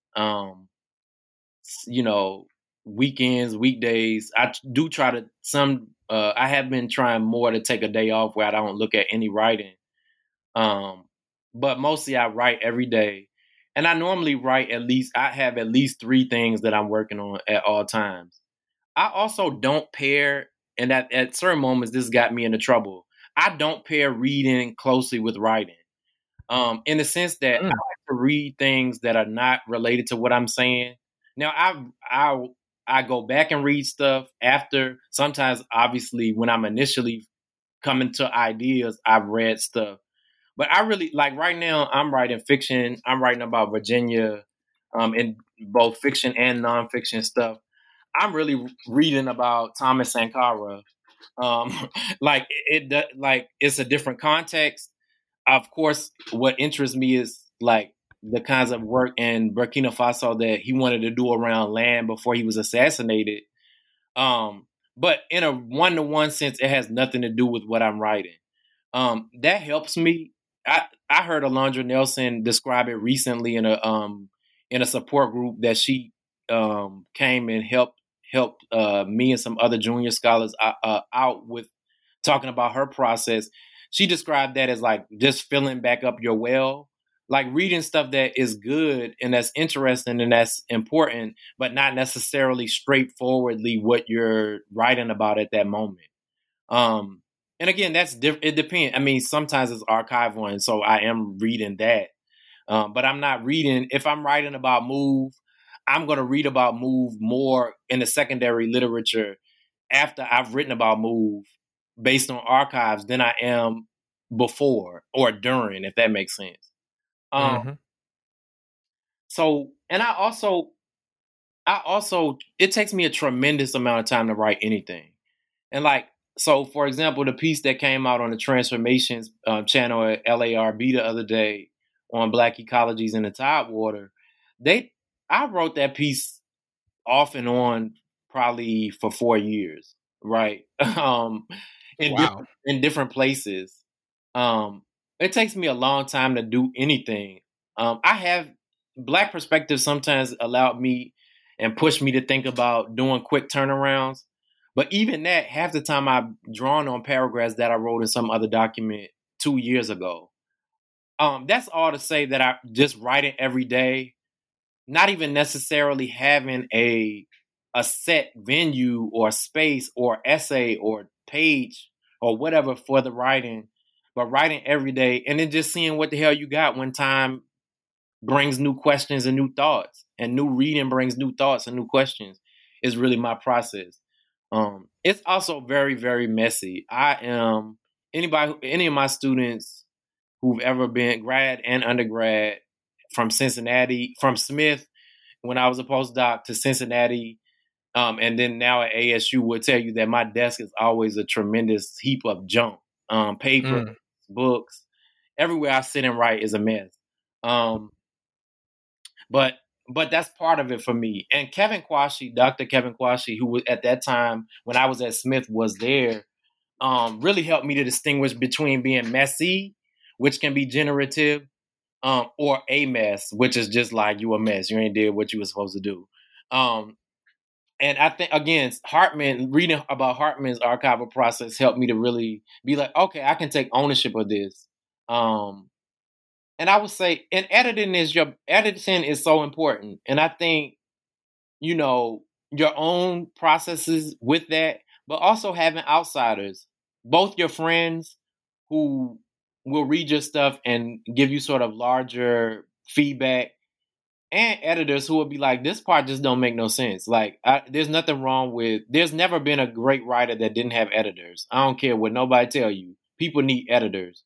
weekends, weekdays. I do try to I have been trying more to take a day off where I don't look at any writing. But mostly I write every day. And I normally I have at least 3 things that I'm working on at all times. I also don't pair, and at certain moments this got me into trouble. I don't pair reading closely with writing. In the sense that I like to read things that are not related to what I'm saying. Now I go back and read stuff after. Sometimes, obviously, when I'm initially coming to ideas, I've read stuff. But I really, like right now, I'm writing fiction. I'm writing about Virginia, in both fiction and nonfiction stuff. I'm really reading about Thomas Sankara. Like it's a different context. Of course, what interests me is like the kinds of work in Burkina Faso that he wanted to do around land before he was assassinated. But in a one-to-one sense, it has nothing to do with what I'm writing. That helps me. I heard Alondra Nelson describe it recently in a support group that she came and helped me and some other junior scholars out with, talking about her process. She described that as like just filling back up your well, like reading stuff that is good and that's interesting and that's important, but not necessarily straightforwardly what you're writing about at that moment. And again, that's different. It depends. I mean, sometimes it's archival, and so I am reading that. But I'm not reading. If I'm writing about Move, I'm going to read about Move more in the secondary literature after I've written about Move based on archives than I am before or during, if that makes sense. So, and I also, it takes me a tremendous amount of time to write anything. And like, so for example, the piece that came out on the Transformations channel at LARB the other day on Black ecologies in the Tidewater, I wrote that piece off and on probably for 4 years, right? In different places. It takes me a long time to do anything. I have Black perspective sometimes allowed me and pushed me to think about doing quick turnarounds. But even that, half the time I've drawn on paragraphs that I wrote in some other document 2 years ago. That's all to say that I just writing every day, not even necessarily having a set venue or space or essay or page or whatever for the writing, but writing every day and then just seeing what the hell you got when time brings new questions and new thoughts, and new reading brings new thoughts and new questions is really my process. It's also very, very messy. Any of my students who've ever been grad and undergrad from Cincinnati, from Smith, when I was a postdoc, to Cincinnati, and then now at ASU, would tell you that my desk is always a tremendous heap of junk, paper, books. Everywhere I sit and write is a mess. But that's part of it for me. And Kevin Quashie, Dr. Kevin Quashie, who was at that time when I was at Smith was there, really helped me to distinguish between being messy, which can be generative, or a mess, which is just like you a mess. You ain't did what you were supposed to do. And I think, again, reading about Hartman's archival process helped me to really be like, okay, I can take ownership of this. And I would say, and editing is so important. And I think, your own processes with that, but also having outsiders, both your friends who will read your stuff and give you sort of larger feedback, and editors who will be like, this part just don't make no sense. Like, there's nothing wrong there's never been a great writer that didn't have editors. I don't care what nobody tell you. People need editors.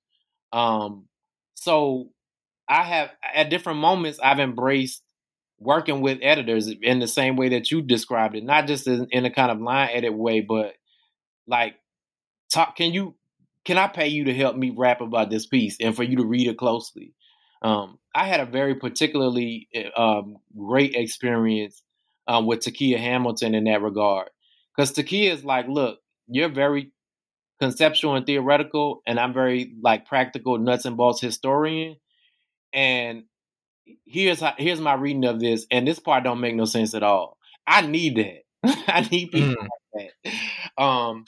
So I have, at different moments, I've embraced working with editors in the same way that you described it, not just in a kind of line edit way, but like, can I pay you to help me rap about this piece and for you to read it closely? I had a very particularly great experience with Takia Hamilton in that regard. Because Takia is like, look, you're very conceptual and theoretical, and I'm very like practical, nuts and bolts historian. And here's my reading of this, and this part don't make no sense at all. I need that. I need people like that.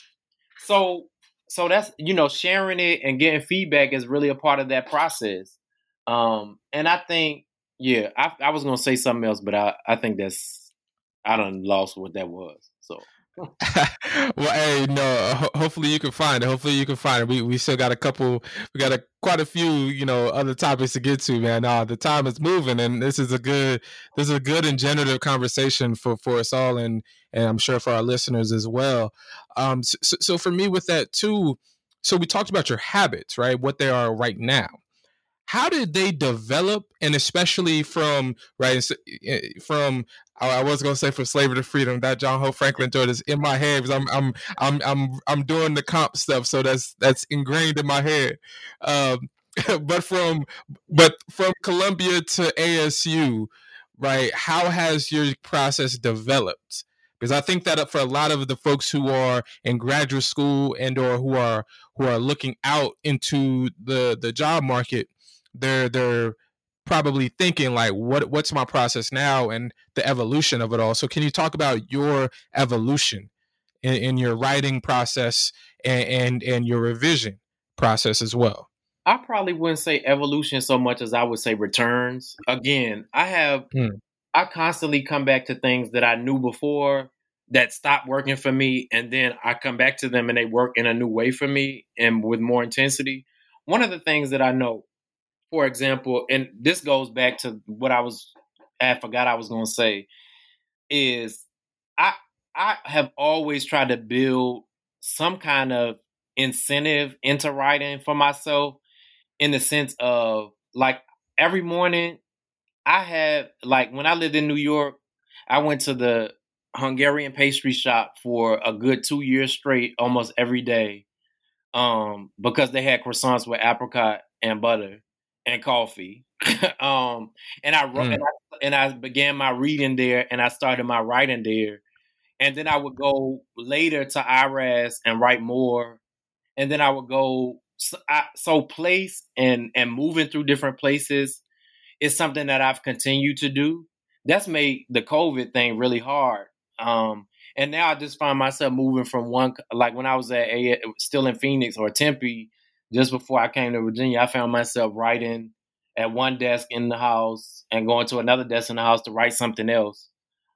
So that's, sharing it and getting feedback is really a part of that process. And I think, yeah, I was going to say something else, but I think I done lost what that was. So. Well, hey, no, hopefully you can find it. We still got quite a few, other topics to get to, man. The time is moving, and this is a good and generative conversation for us all, and I'm sure for our listeners as well. So for me with that too, so we talked about your habits, right? What they are right now. How did they develop, and especially from I was gonna say from slavery to freedom, that John Hope Franklin joint is in my head because I'm doing the comp stuff, so that's ingrained in my head. But from Columbia to ASU, right? How has your process developed? Because I think that for a lot of the folks who are in graduate school and or who are looking out into the job market, they're probably thinking like, what's my process now and the evolution of it all. So can you talk about your evolution in your writing process and your revision process as well? I probably wouldn't say evolution so much as I would say returns. Again, I constantly come back to things that I knew before that stopped working for me, and then I come back to them and they work in a new way for me and with more intensity. One of the things that I know for example, and this goes back to what I forgot I was going to say, is I I have always tried to build some kind of incentive into writing for myself, in the sense of, like, every morning I had, like, when I lived in New York, I went to the Hungarian pastry shop for a good 2 years straight, almost every day, because they had croissants with apricot and butter and coffee. um, and I wrote, Mm. and I began my reading there, and I started my writing there, and then I would go later to IRAS and write more, and then I would go. So place and moving through different places is something that I've continued to do. That's made the COVID thing really hard. Um, and now I just find myself moving from one, like when I was still in Phoenix or Tempe, just before I came to Virginia, I found myself writing at one desk in the house and going to another desk in the house to write something else.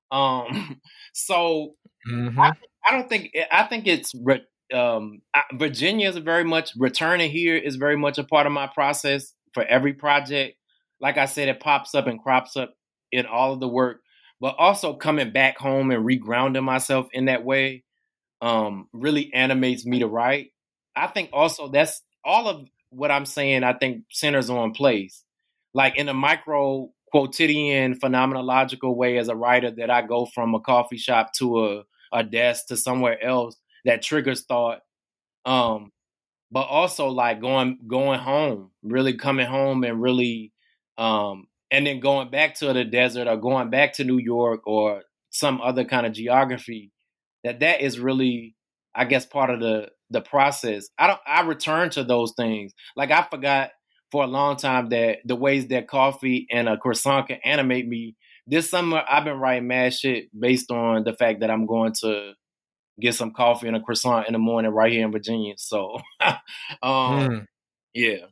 So I, Hmm. I don't think, I think it's Virginia is very much, returning here is very much a part of my process for every project. Like I said, it pops up and crops up in all of the work, but also coming back home and regrounding myself in that way really animates me to write. I think also that's all of what I'm saying. I think centers on place, like in a micro quotidian phenomenological way as a writer, that I go from a coffee shop to a desk to somewhere else that triggers thought. Um, but also like going home, really coming home and really and then going back to the desert or going back to New York or some other kind of geography, that is really, I guess, part of the process. I return to those things. Like I forgot for a long time that the ways that coffee and a croissant can animate me. This summer I've been writing mad shit based on the fact that I'm going to get some coffee and a croissant in the morning right here in Virginia. So, Mm. yeah.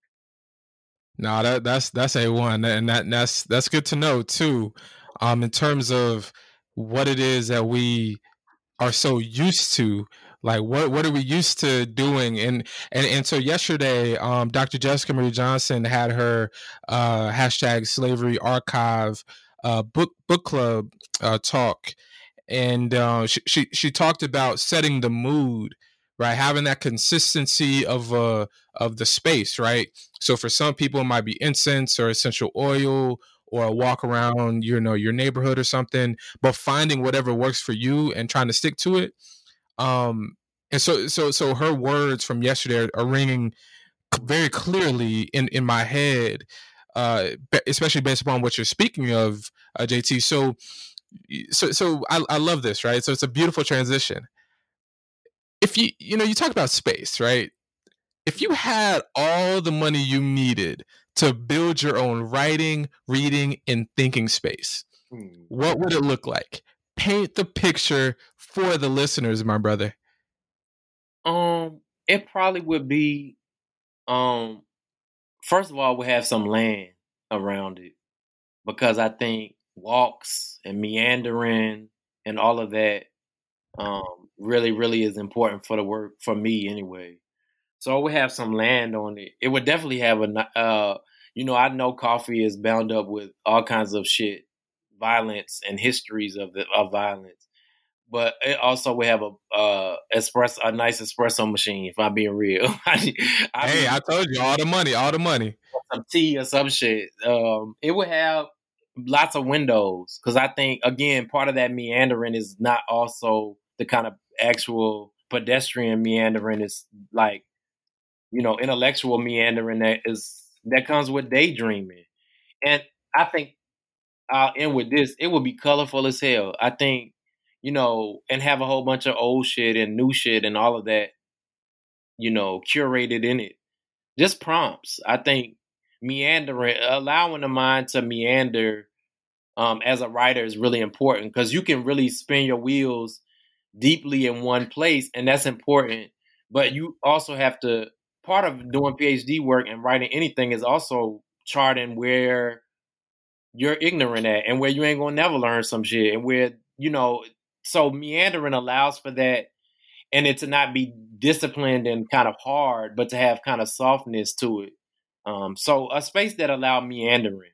No, that's A1, and that's good to know too. In terms of what it is that we are so used to, like what are we used to doing, and so yesterday, Dr. Jessica Marie Johnson had her hashtag Slavery Archive book club talk, and she talked about setting the mood, right, having that consistency of the space, right. So for some people it might be incense or essential oil or a walk around your neighborhood or something, but finding whatever works for you and trying to stick to it. And so her words from yesterday are ringing very clearly in my head, especially based upon what you're speaking of, JT. So I love this, right? So it's a beautiful transition. If you talk about space, right? If you had all the money you needed to build your own writing, reading, and thinking space, Hmm. what would it look like? Paint the picture for the listeners, my brother. It probably would be, um, first of all, we have some land around it, because I think walks and meandering and all of that really, really is important for the work, for me anyway. So we have some land on it. It would definitely have I know coffee is bound up with all kinds of shit, violence and histories of violence. But it also would have a nice espresso machine. If I'm being real, I Hey, be I told you, all the money. some tea or some shit. It would have lots of windows, because I think, again, part of that meandering is not also the kind of actual pedestrian meandering. Is like, intellectual meandering that comes with daydreaming. And I think I'll end with this. It would be colorful as hell. I think, and have a whole bunch of old shit and new shit and all of that, curated in it. Just prompts. I think meandering, allowing the mind to meander as a writer is really important, because you can really spin your wheels deeply in one place, and that's important. But you also have to, part of doing PhD work and writing anything is also charting where you're ignorant at and where you ain't gonna never learn some shit, and where, so meandering allows for that, and it to not be disciplined and kind of hard, but to have kind of softness to it. So a space that allowed meandering.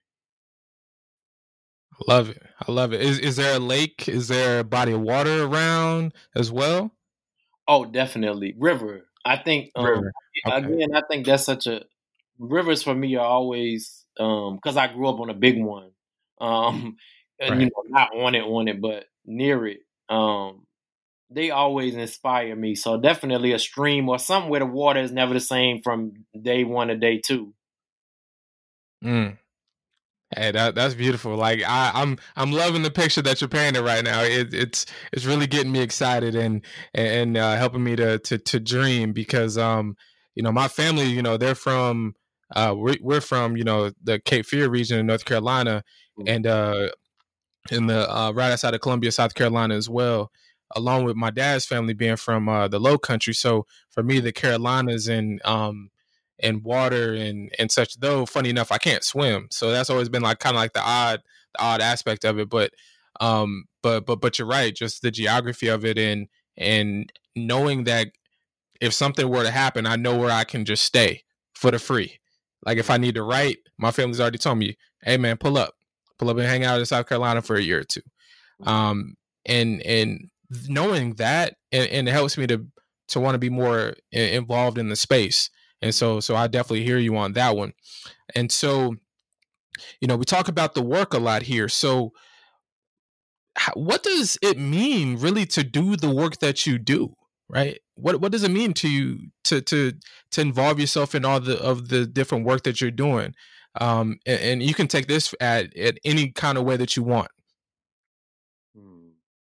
Love it. I love it. Is there a lake? Is there a body of water around as well? Oh, definitely river. I think River. Okay. again, I think that's such a rivers for me are always because I grew up on a big one, and Right. not on it, but near it. They always inspire me. So definitely a stream or something where the water is never the same from day one to day two. Mm. Hey, that's beautiful. Like I'm loving the picture that you're painting right now. It's really getting me excited and helping me to dream because my family, they're from we're from the Cape Fear region in North Carolina, Mm. and in the right outside of Columbia, South Carolina as well, along with my dad's family being from the Low Country. So for me, the Carolinas and water and such. Though funny enough, I can't swim, so that's always been like kind of like the odd aspect of it. But you're right, just the geography of it and knowing that if something were to happen, I know where I can just stay for the free. Like if I need to write, my family's already told me, "Hey man, pull up and hang out in South Carolina for a year or two." Um, and knowing that, and it helps me to want to be more involved in the space. And so I definitely hear you on that one. And so, we talk about the work a lot here. So what does it mean really to do the work that you do? Right? What does it mean to you to involve yourself in all the different work that you're doing? And you can take this at any kind of way that you want. Mm.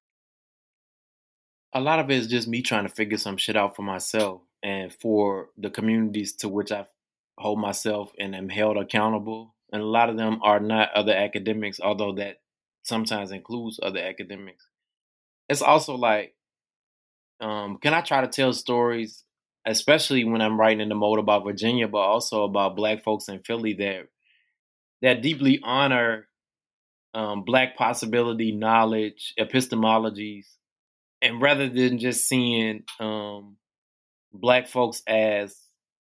A lot of it is just me trying to figure some shit out for myself and for the communities to which I hold myself and am held accountable. And a lot of them are not other academics, although that sometimes includes other academics. It's also like, can I try to tell stories, especially when I'm writing in the mode about Virginia, but also about Black folks in Philly that deeply honor Black possibility, knowledge, epistemologies, and rather than just seeing Black folks as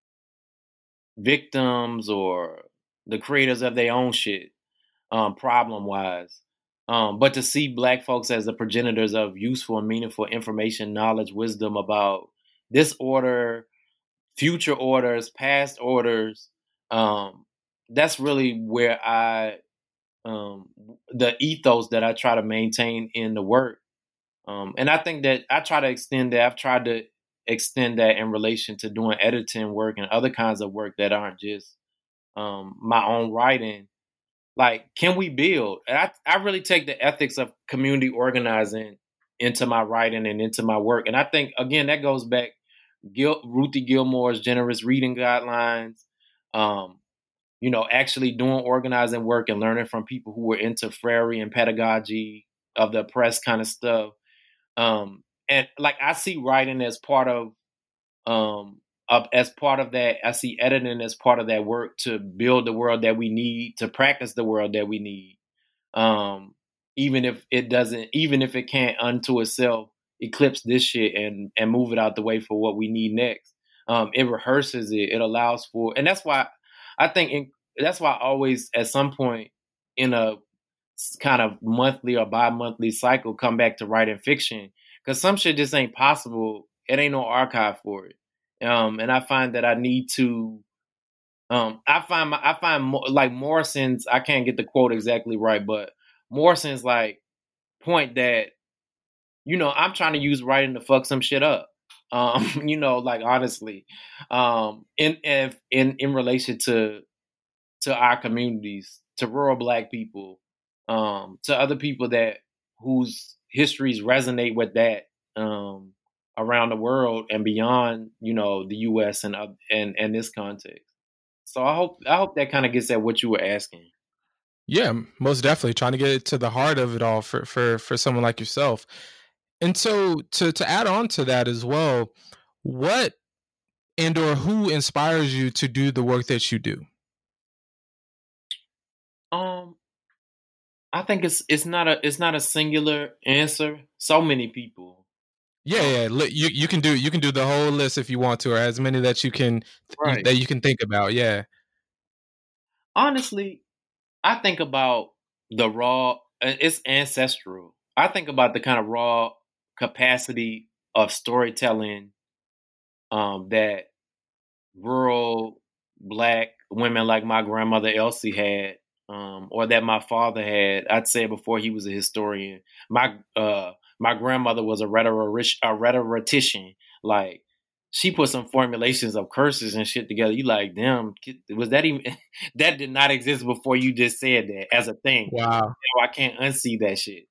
victims or the creators of their own shit, problem wise. But to see Black folks as the progenitors of useful and meaningful information, knowledge, wisdom about this order, future orders, past orders. That's really where the ethos that I try to maintain in the work. And I think that I try to extend that. I've tried to extend that in relation to doing editing work and other kinds of work that aren't just my own writing. Like, can we build? And I really take the ethics of community organizing into my writing and into my work. And I think, again, that goes back Ruthie Gilmore's generous reading guidelines, um, actually doing organizing work and learning from people who were into Freire and pedagogy of the oppressed kind of stuff. And like I see writing as part of that. I see editing as part of that work to build the world that we need, to practice the world that we need. Um, even if it can't unto itself eclipse this shit and move it out the way for what we need next. It rehearses it. It allows for, and that's why I think that's why I always at some point in a kind of monthly or bi-monthly cycle come back to writing fiction because some shit just ain't possible. It ain't no archive for it. And I find that I need to. I find like Morrison's. I can't get the quote exactly right, but Morrison's like point that I'm trying to use writing to fuck some shit up. Like honestly, in relation to our communities, to rural Black people, to other people that whose histories resonate with that around the world and beyond, the U.S. and this context. So I hope that kind of gets at what you were asking. Yeah, most definitely trying to get to the heart of it all for someone like yourself. And so to add on to that as well, what and or who inspires you to do the work that you do? Um, I think it's not a singular answer. So many people. Yeah, Um, yeah. You can do the whole list if you want to, or as many that you can right. think about. Yeah. Honestly, I think about the raw. It's ancestral. I think about the kind of raw capacity of storytelling that rural black women like my grandmother Elsie had, or that my father had. I'd say before he was a historian. My grandmother was a rhetorician. Like she put some formulations of curses and shit together. You like, damn, was that even that did not exist before you just said that as a thing. Wow. I can't unsee that shit.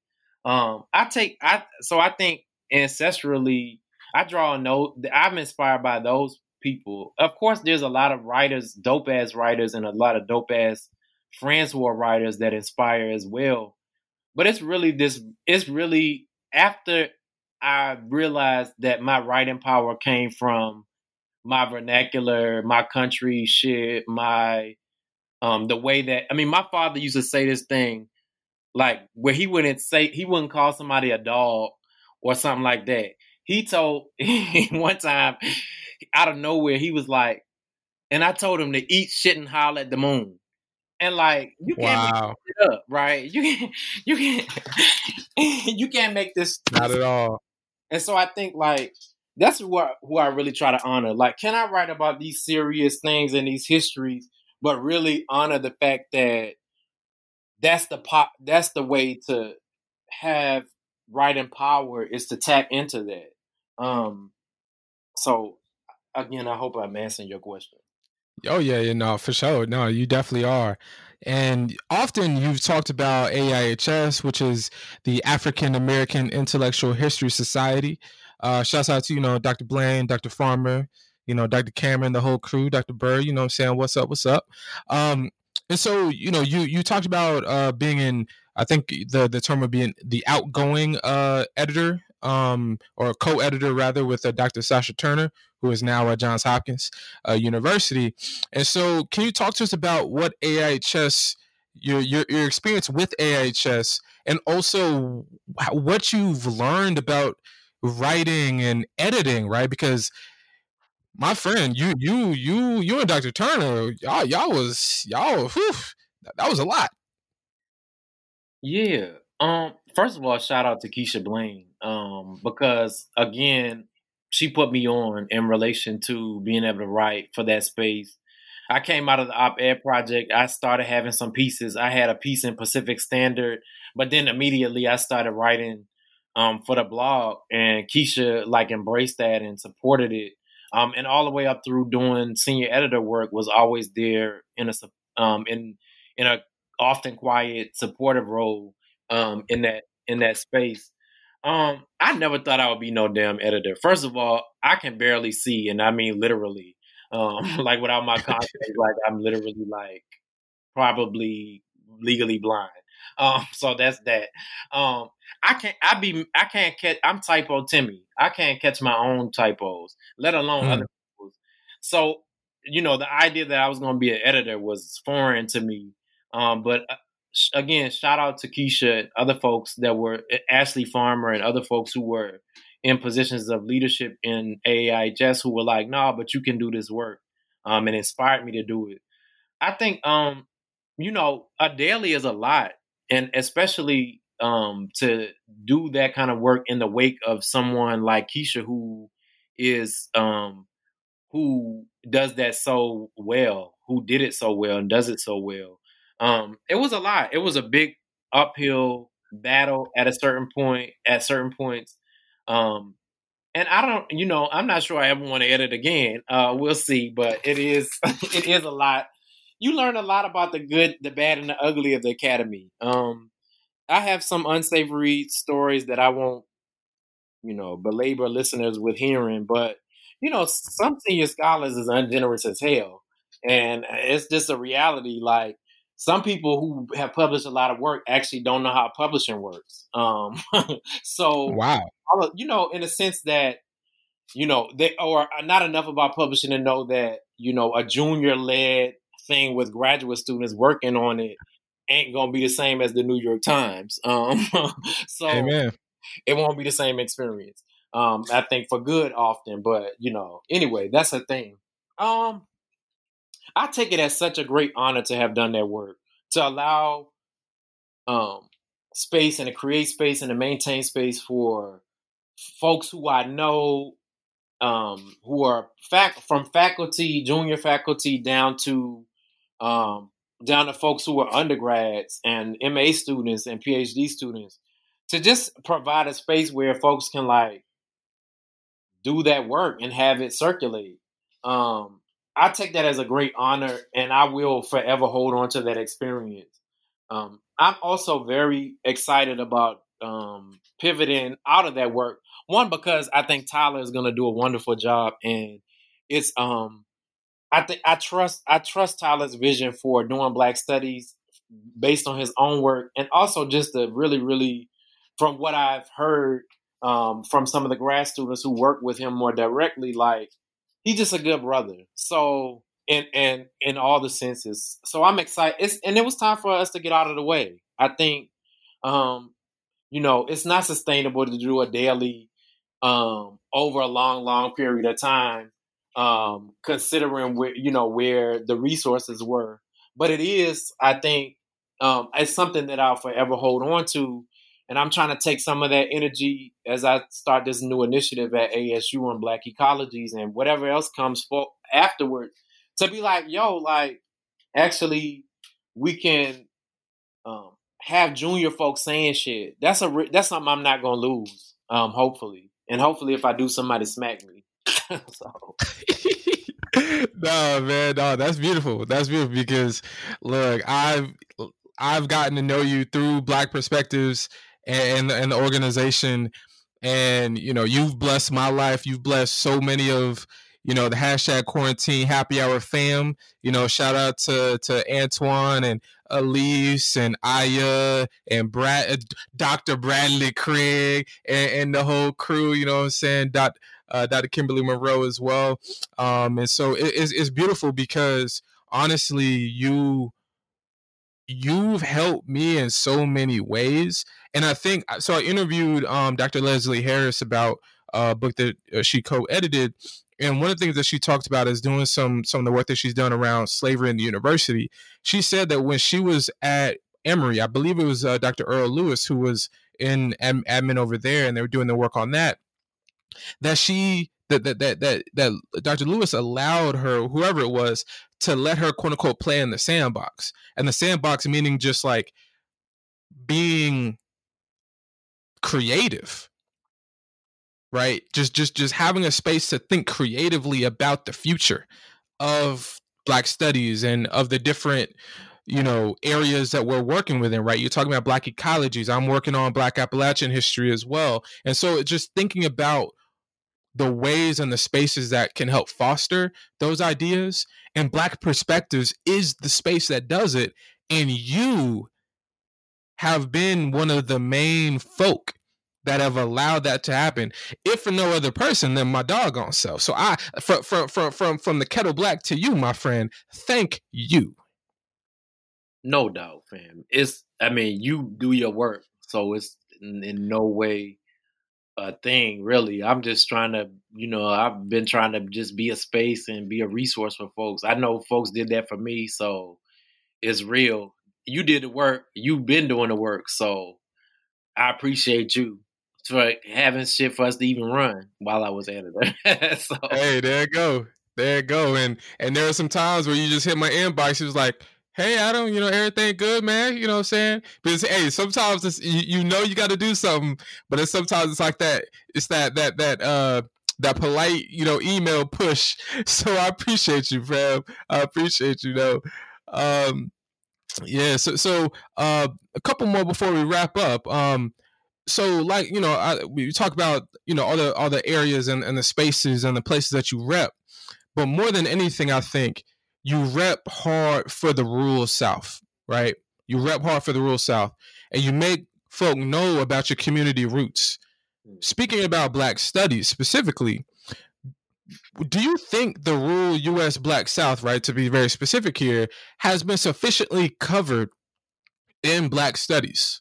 I think ancestrally, I draw a note. I'm inspired by those people. Of course, there's a lot of writers, dope ass writers, and a lot of dope ass friends who are writers that inspire as well. But it's really this. It's really after I realized that my writing power came from my vernacular, my country shit, my the way that my father used to say this thing like where he wouldn't call somebody a dog or something like that. He told one time out of nowhere he was like, and I told him to eat shit and holler at the moon. And like you can't make Wow. this shit up, right? You can't you can't make this. Not at all. And so I think like that's who I really try to honor. Like, can I write about these serious things and these histories, but really honor the fact that that's the way to have writing power is to tap into that. So again, I hope I'm answering your question. Oh yeah, no, for sure. No, you definitely are. And often you've talked about AIHS, which is the African American Intellectual History Society. Shouts out to, Dr. Blaine, Dr. Farmer, Dr. Cameron, the whole crew, Dr. Burr, you know what I'm saying? What's up? What's up? And so, you talked about being in, I think the term would be the outgoing editor, or co-editor rather, with Dr. Sasha Turner, who is now at Johns Hopkins University. And so, can you talk to us about what AIHS, your experience with AIHS, and also what you've learned about writing and editing, right? Because my friend, you and Dr. Turner, y'all whew, that was a lot. Yeah. First of all, shout out to Keisha Blaine. Because again, she put me on in relation to being able to write for that space. I came out of the op-ed project. I started having some pieces. I had a piece in Pacific Standard, but then immediately I started writing for the blog, and Keisha like embraced that and supported it. And all the way up through doing senior editor work was always there in a often quiet, supportive role in that space. I never thought I would be no damn editor. First of all, I can barely see, and I mean literally. Like without my contacts, like I'm literally like probably legally blind. So that's that. I can't catch. I'm typo Timmy. I can't catch my own typos, let alone other people's. So the idea that I was going to be an editor was foreign to me. But again, shout out to Keisha and other folks that were Ashley Farmer and other folks who were in positions of leadership in AIHS who were like, "Nah, but you can do this work," and inspired me to do it. I think a daily is a lot, and especially to do that kind of work in the wake of someone like Keisha who does that so well, who did it so well and does it so well. It was a lot. It was a big uphill battle at certain points. And I don't, I'm not sure I ever want to edit again. We'll see, but it is it is a lot. You learn a lot about the good, the bad, and the ugly of the academy. I have some unsavory stories that I won't, belabor listeners with hearing, but some senior scholars is ungenerous as hell, and it's just a reality. Like some people who have published a lot of work actually don't know how publishing works. So Wow. in a sense that they or not enough about publishing to know that a junior led thing with graduate students working on it ain't gonna be the same as the New York Times. So Amen. it won't be the same experience. I think for good often, but anyway, that's a thing. I take it as such a great honor to have done that work, to allow space and to create space and to maintain space for folks who I know, who are from faculty, junior faculty, down to folks who are undergrads and MA students and PhD students, to just provide a space where folks can like do that work and have it circulate. I take that as a great honor, and I will forever hold on to that experience. I'm also very excited about pivoting out of that work. One, because I think Tyler is going to do a wonderful job, and it's I trust Tyler's vision for doing Black studies based on his own work, and also just the really, from what I've heard from some of the grad students who work with him more directly, like he's just a good brother. So in all the senses, so I'm excited. And it was time for us to get out of the way. I think it's not sustainable to do a daily over a long period of time, considering where the resources were. But it is, I think, it's something that I'll forever hold on to. And I'm trying to take some of that energy as I start this new initiative at ASU on Black ecologies and whatever else comes afterward, to be like, yo, like, actually, we can have junior folks saying shit. That's something I'm not gonna lose. Hopefully, and hopefully, if I do, somebody smack me. So. No, man, no, that's beautiful. That's beautiful because, look, I've gotten to know you through Black Perspectives and the organization, and you've blessed my life. You've blessed so many of the hashtag quarantine happy hour fam. Shout out to Antoine and Elise and Aya and Dr. Bradley Craig and the whole crew. You know what I'm saying? Dr. Kimberly Monroe as well. And so it's beautiful because honestly, you've helped me in so many ways. And I think, so I interviewed Dr. Leslie Harris about a book that she co-edited. And one of the things that she talked about is doing some of the work that she's done around slavery in the university. She said that when she was at Emory, I believe it was Dr. Earl Lewis who was in admin over there, and they were doing the work on that, that Dr. Lewis allowed her, whoever it was, to let her quote unquote play in the sandbox. And the sandbox meaning just like being creative, right? Just having a space to think creatively about the future of Black studies and of the different areas that we're working within, right? You're talking about Black ecologies. I'm working on Black Appalachian history as well. And so just thinking about the ways and the spaces that can help foster those ideas, and Black Perspectives is the space that does it. And you have been one of the main folk that have allowed that to happen. If for no other person than my doggone self. So from the Kettle Black to you, my friend, thank you. No doubt, fam. You do your work, so it's in no way a thing, really. I'm just trying to, I've been trying to just be a space and be a resource for folks. I know folks did that for me, so it's real. You did the work. You've been doing the work, so I appreciate you for having shit for us to even run while I was editor. So. Hey, there you go. And there are some times where you just hit my inbox. It was like, hey, Adam, everything good, man? You know what I'm saying? Because, hey, sometimes it's, you got to do something, but sometimes it's like that. It's that polite, email push. So I appreciate you, fam. I appreciate you, though. Yeah. So a couple more before we wrap up. So like, we talk about, all the areas and the spaces and the places that you rep. But more than anything, I think you rep hard for the rural South, right? You rep hard for the rural South, and you make folk know about your community roots. Speaking about Black studies specifically, do you think the rural U.S. Black South, right, to be very specific here, has been sufficiently covered in Black studies?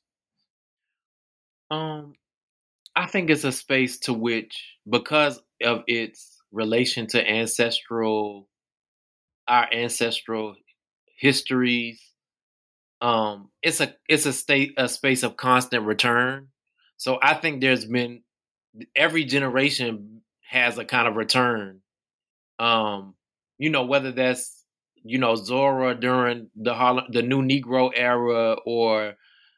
I think it's a space to which, because of its relation to ancestral our ancestral histories. It's a space of constant return. So I think there's been every generation has a kind of return. Whether that's Zora during the New Negro era, or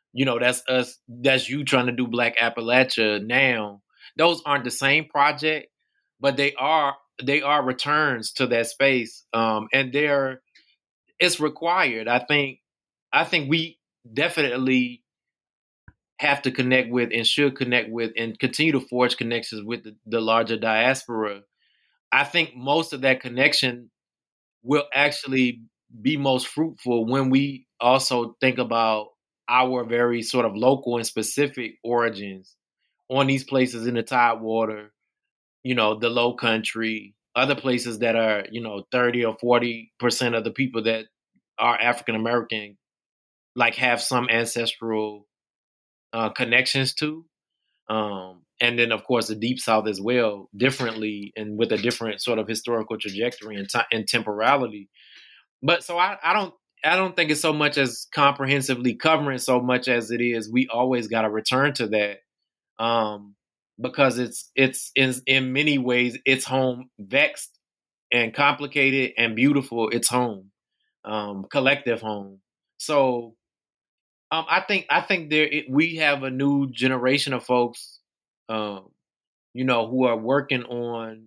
that's you trying to do Black Appalachia now. Those aren't the same project, but they are returns to that space, and it's required. I think we definitely have to connect with and should connect with and continue to forge connections with the larger diaspora. I think most of that connection will actually be most fruitful when we also think about our very sort of local and specific origins on these places in the Tidewater, the Low Country, other places that are, 30 or 40% of the people that are African American, like have some ancestral connections to. And then, of course, the Deep South as well, differently and with a different sort of historical trajectory and temporality. But so I don't think it's so much as comprehensively covering so much as it is we always got to return to that, because it's in many ways it's home, vexed and complicated and beautiful. It's home, collective home. So I think we have a new generation of folks, who are working on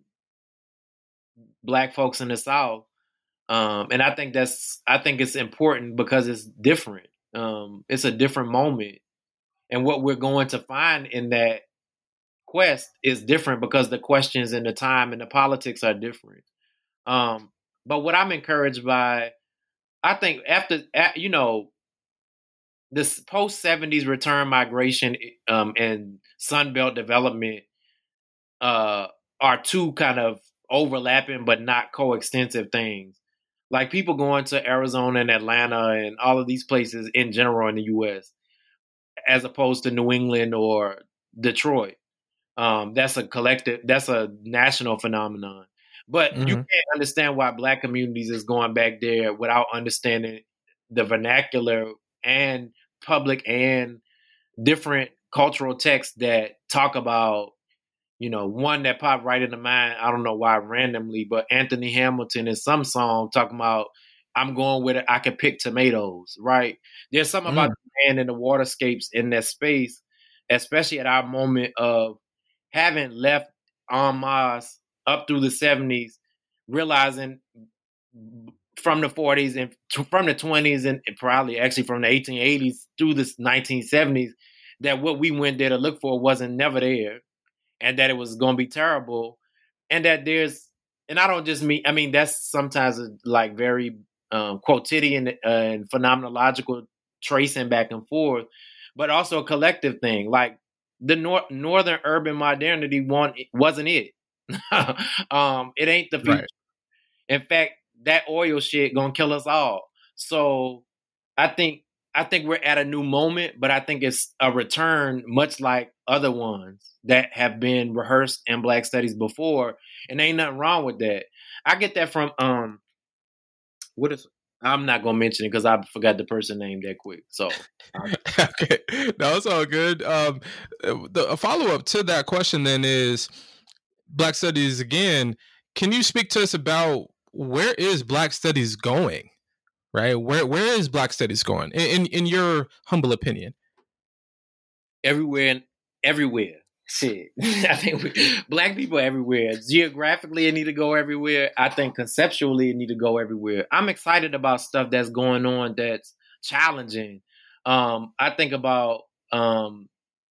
Black folks in the South, and I think it's important because it's different. It's a different moment, and what we're going to find in that quest is different because the questions and the time and the politics are different. But what I'm encouraged by, I think this post 70s return migration and Sunbelt development are two kind of overlapping but not coextensive things. Like people going to Arizona and Atlanta and all of these places in general in the U.S., as opposed to New England or Detroit. That's a national phenomenon. But you can't understand why Black communities is going back there without understanding the vernacular and public and different cultural texts that talk about, one that popped right into mind. I don't know why randomly, but Anthony Hamilton in some song talking about, I'm going with it, I can pick tomatoes, right? There's something about the land and the waterscapes in that space, especially at our moment of having left en masse up through the 70s, realizing from the 40s and from the 20s and probably actually from the 1880s through the 1970s that what we went there to look for wasn't never there, and that it was going to be terrible, and that and I don't just mean, I mean, that's sometimes like very quotidian and phenomenological tracing back and forth, but also a collective thing. Like the northern urban modernity wasn't it. It ain't the future. Right. In fact, that oil shit gonna kill us all. So I think we're at a new moment, but I think it's a return, much like other ones that have been rehearsed in Black studies before, and ain't nothing wrong with that. I get that from I'm not gonna mention it because I forgot the person name that quick. So okay, no, it's all good. A follow up to that question then is Black studies again. Can you speak to us about where is Black studies going? Right, where is Black studies going in your humble opinion? Everywhere. Shit, I think Black people everywhere. Geographically, it need to go everywhere. I think conceptually, it need to go everywhere. I'm excited about stuff that's going on that's challenging. I think about some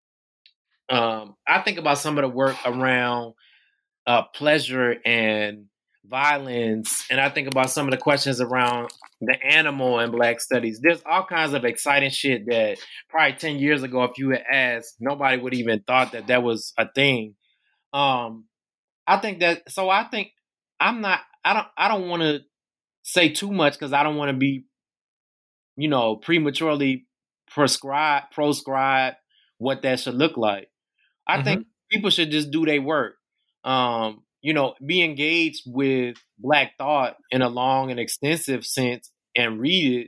of the work around pleasure and violence, and I think about some of the questions around the animal and Black studies. There's all kinds of exciting shit that probably 10 years ago, if you had asked, nobody would even thought that was a thing. I think I don't want to say too much because I don't want to be, prematurely proscribe what that should look like. I think people should just do their work. be engaged with Black thought in a long and extensive sense and read it.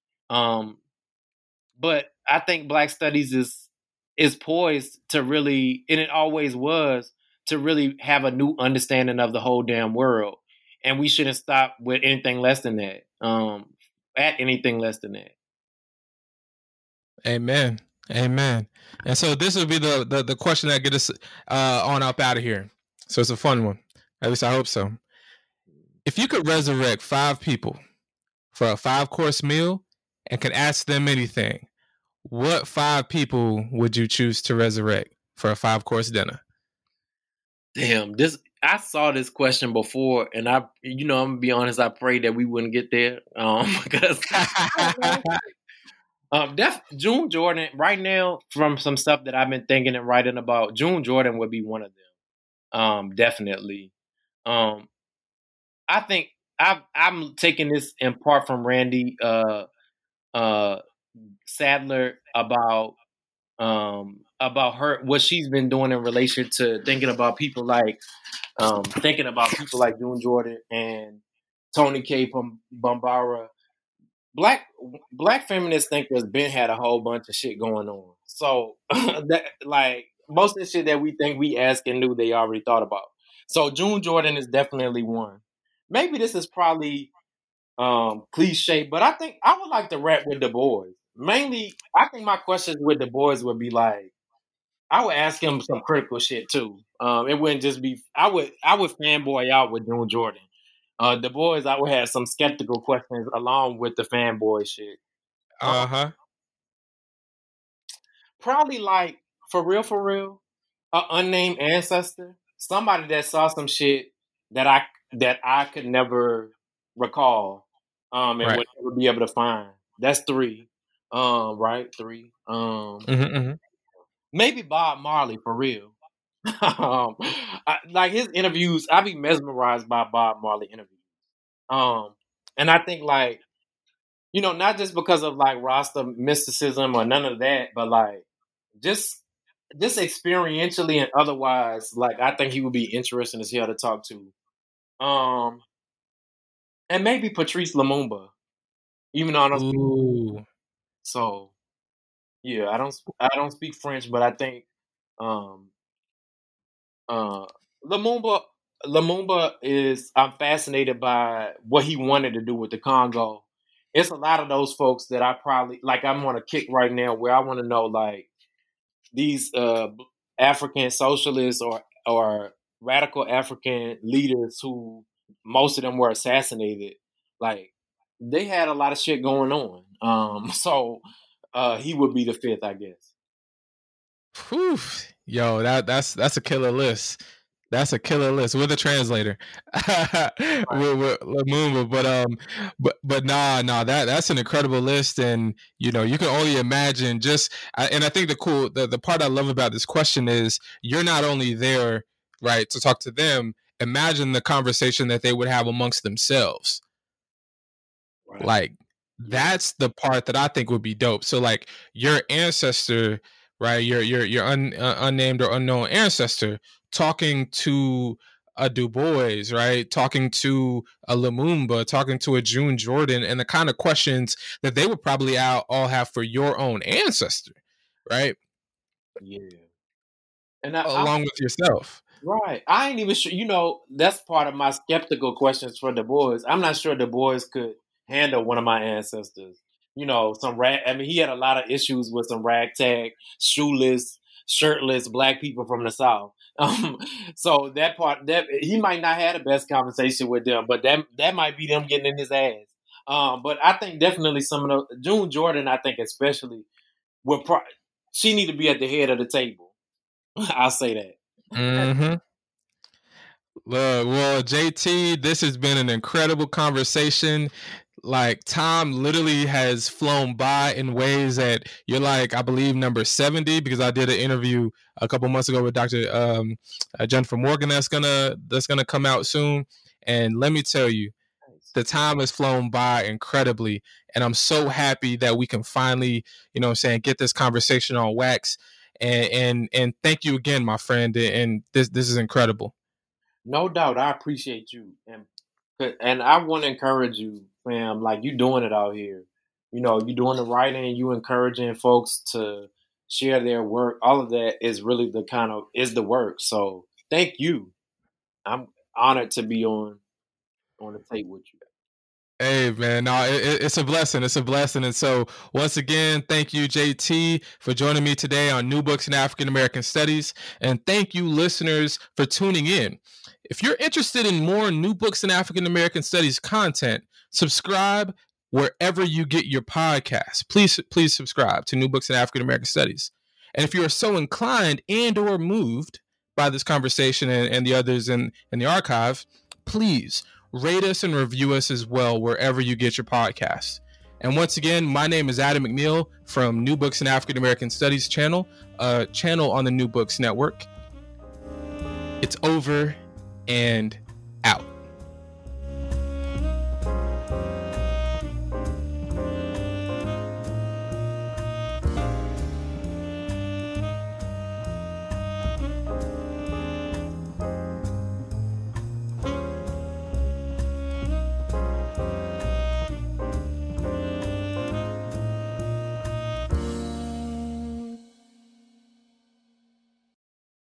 But I think Black Studies is poised to really, and it always was, to really have a new understanding of the whole damn world. And we shouldn't stop with anything less than that. At anything less than that. Amen. Amen. And so this would be the question that gets us on up out of here. So it's a fun one. At least I hope so. If you could resurrect 5 people for a 5-course meal and could ask them anything, what 5 people would you choose to resurrect for a 5-course dinner? Damn, I saw this question before, and I'm gonna be honest, I prayed that we wouldn't get there. Because June Jordan, right now, from some stuff that I've been thinking and writing about, June Jordan would be one of them. Definitely. I think I'm taking this in part from Randy Sadler about her, what she's been doing in relation to thinking about people like June Jordan and Toni K. Bambara. Black feminist thinkers been had a whole bunch of shit going on. So that, like, most of the shit that we think we ask and knew, they already thought about. So June Jordan is definitely one. Maybe this is probably cliche, but I think I would like to rap with Du Bois. Mainly, I think my questions with Du Bois would be like, I would ask him some critical shit too. It wouldn't just be, I would fanboy out with June Jordan. Du Bois, I would have some skeptical questions along with the fanboy shit. Probably like, for real, an unnamed ancestor, somebody that saw some shit that I could never recall, and would never be able to find. That's 3, right? 3. Maybe Bob Marley, for real. Like his interviews, I be mesmerized by Bob Marley interviews. And I think, like, not just because of like Rasta mysticism or none of that, but like just experientially and otherwise, like, I think he would be interesting as hell to talk to. And maybe Patrice Lumumba, even though I don't speak. So yeah, I don't speak French, but I think Lumumba is, I'm fascinated by what he wanted to do with the Congo. It's a lot of those folks that I probably, like, I'm on a kick right now where I want to know, like, these African socialists or radical African leaders who most of them were assassinated. Like, they had a lot of shit going on. So he would be the 5th, I guess. Whew. Yo, that's a killer list. That's a killer list with a translator. with Lumumba, but nah, that's an incredible list, and you can only imagine and I think the part I love about this question is you're not only there, right, to talk to them. Imagine the conversation that they would have amongst themselves. Right. Like, that's the part that I think would be dope. So like your ancestor, right, your unnamed or unknown ancestor, talking to a Du Bois, right? Talking to a Lumumba, talking to a June Jordan, and the kind of questions that they would probably all have for your own ancestor, right? Yeah. And along with yourself. Right. I ain't even sure, that's part of my skeptical questions for Du Bois. I'm not sure Du Bois could handle one of my ancestors. He had a lot of issues with some ragtag, shoeless, shirtless Black people from the South. So that part, that he might not have the best conversation with them, but that might be them getting in his ass. But I think definitely some of the June Jordan, I think especially, she need to be at the head of the table. I'll say that. Mm-hmm. Well, JT, this has been an incredible conversation. Like, time literally has flown by in ways that you're like, I believe, number 70, because I did an interview a couple months ago with Dr. Jennifer Morgan that's gonna come out soon. And let me tell you, the time has flown by incredibly, and I'm so happy that we can finally, get this conversation on wax. And thank you again, my friend. And this is incredible. No doubt. I appreciate you. And I want to encourage you, fam, like you doing it out here. You know, you doing the writing, you encouraging folks to share their work. All of that is really is the work. So thank you. I'm honored to be on the tape with you. Hey man, no, it's a blessing. It's a blessing. And so once again, thank you, JT, for joining me today on New Books in African American Studies. And thank you, listeners, for tuning in. If you're interested in more New Books in African American Studies content, subscribe wherever you get your podcasts. Please subscribe to New Books in African American Studies. And if you are so inclined and or moved by this conversation and the others in the archive, please rate us and review us as well wherever you get your podcasts. And once again, my name is Adam McNeil from New Books in African American Studies channel, a channel on the New Books Network. It's over and out.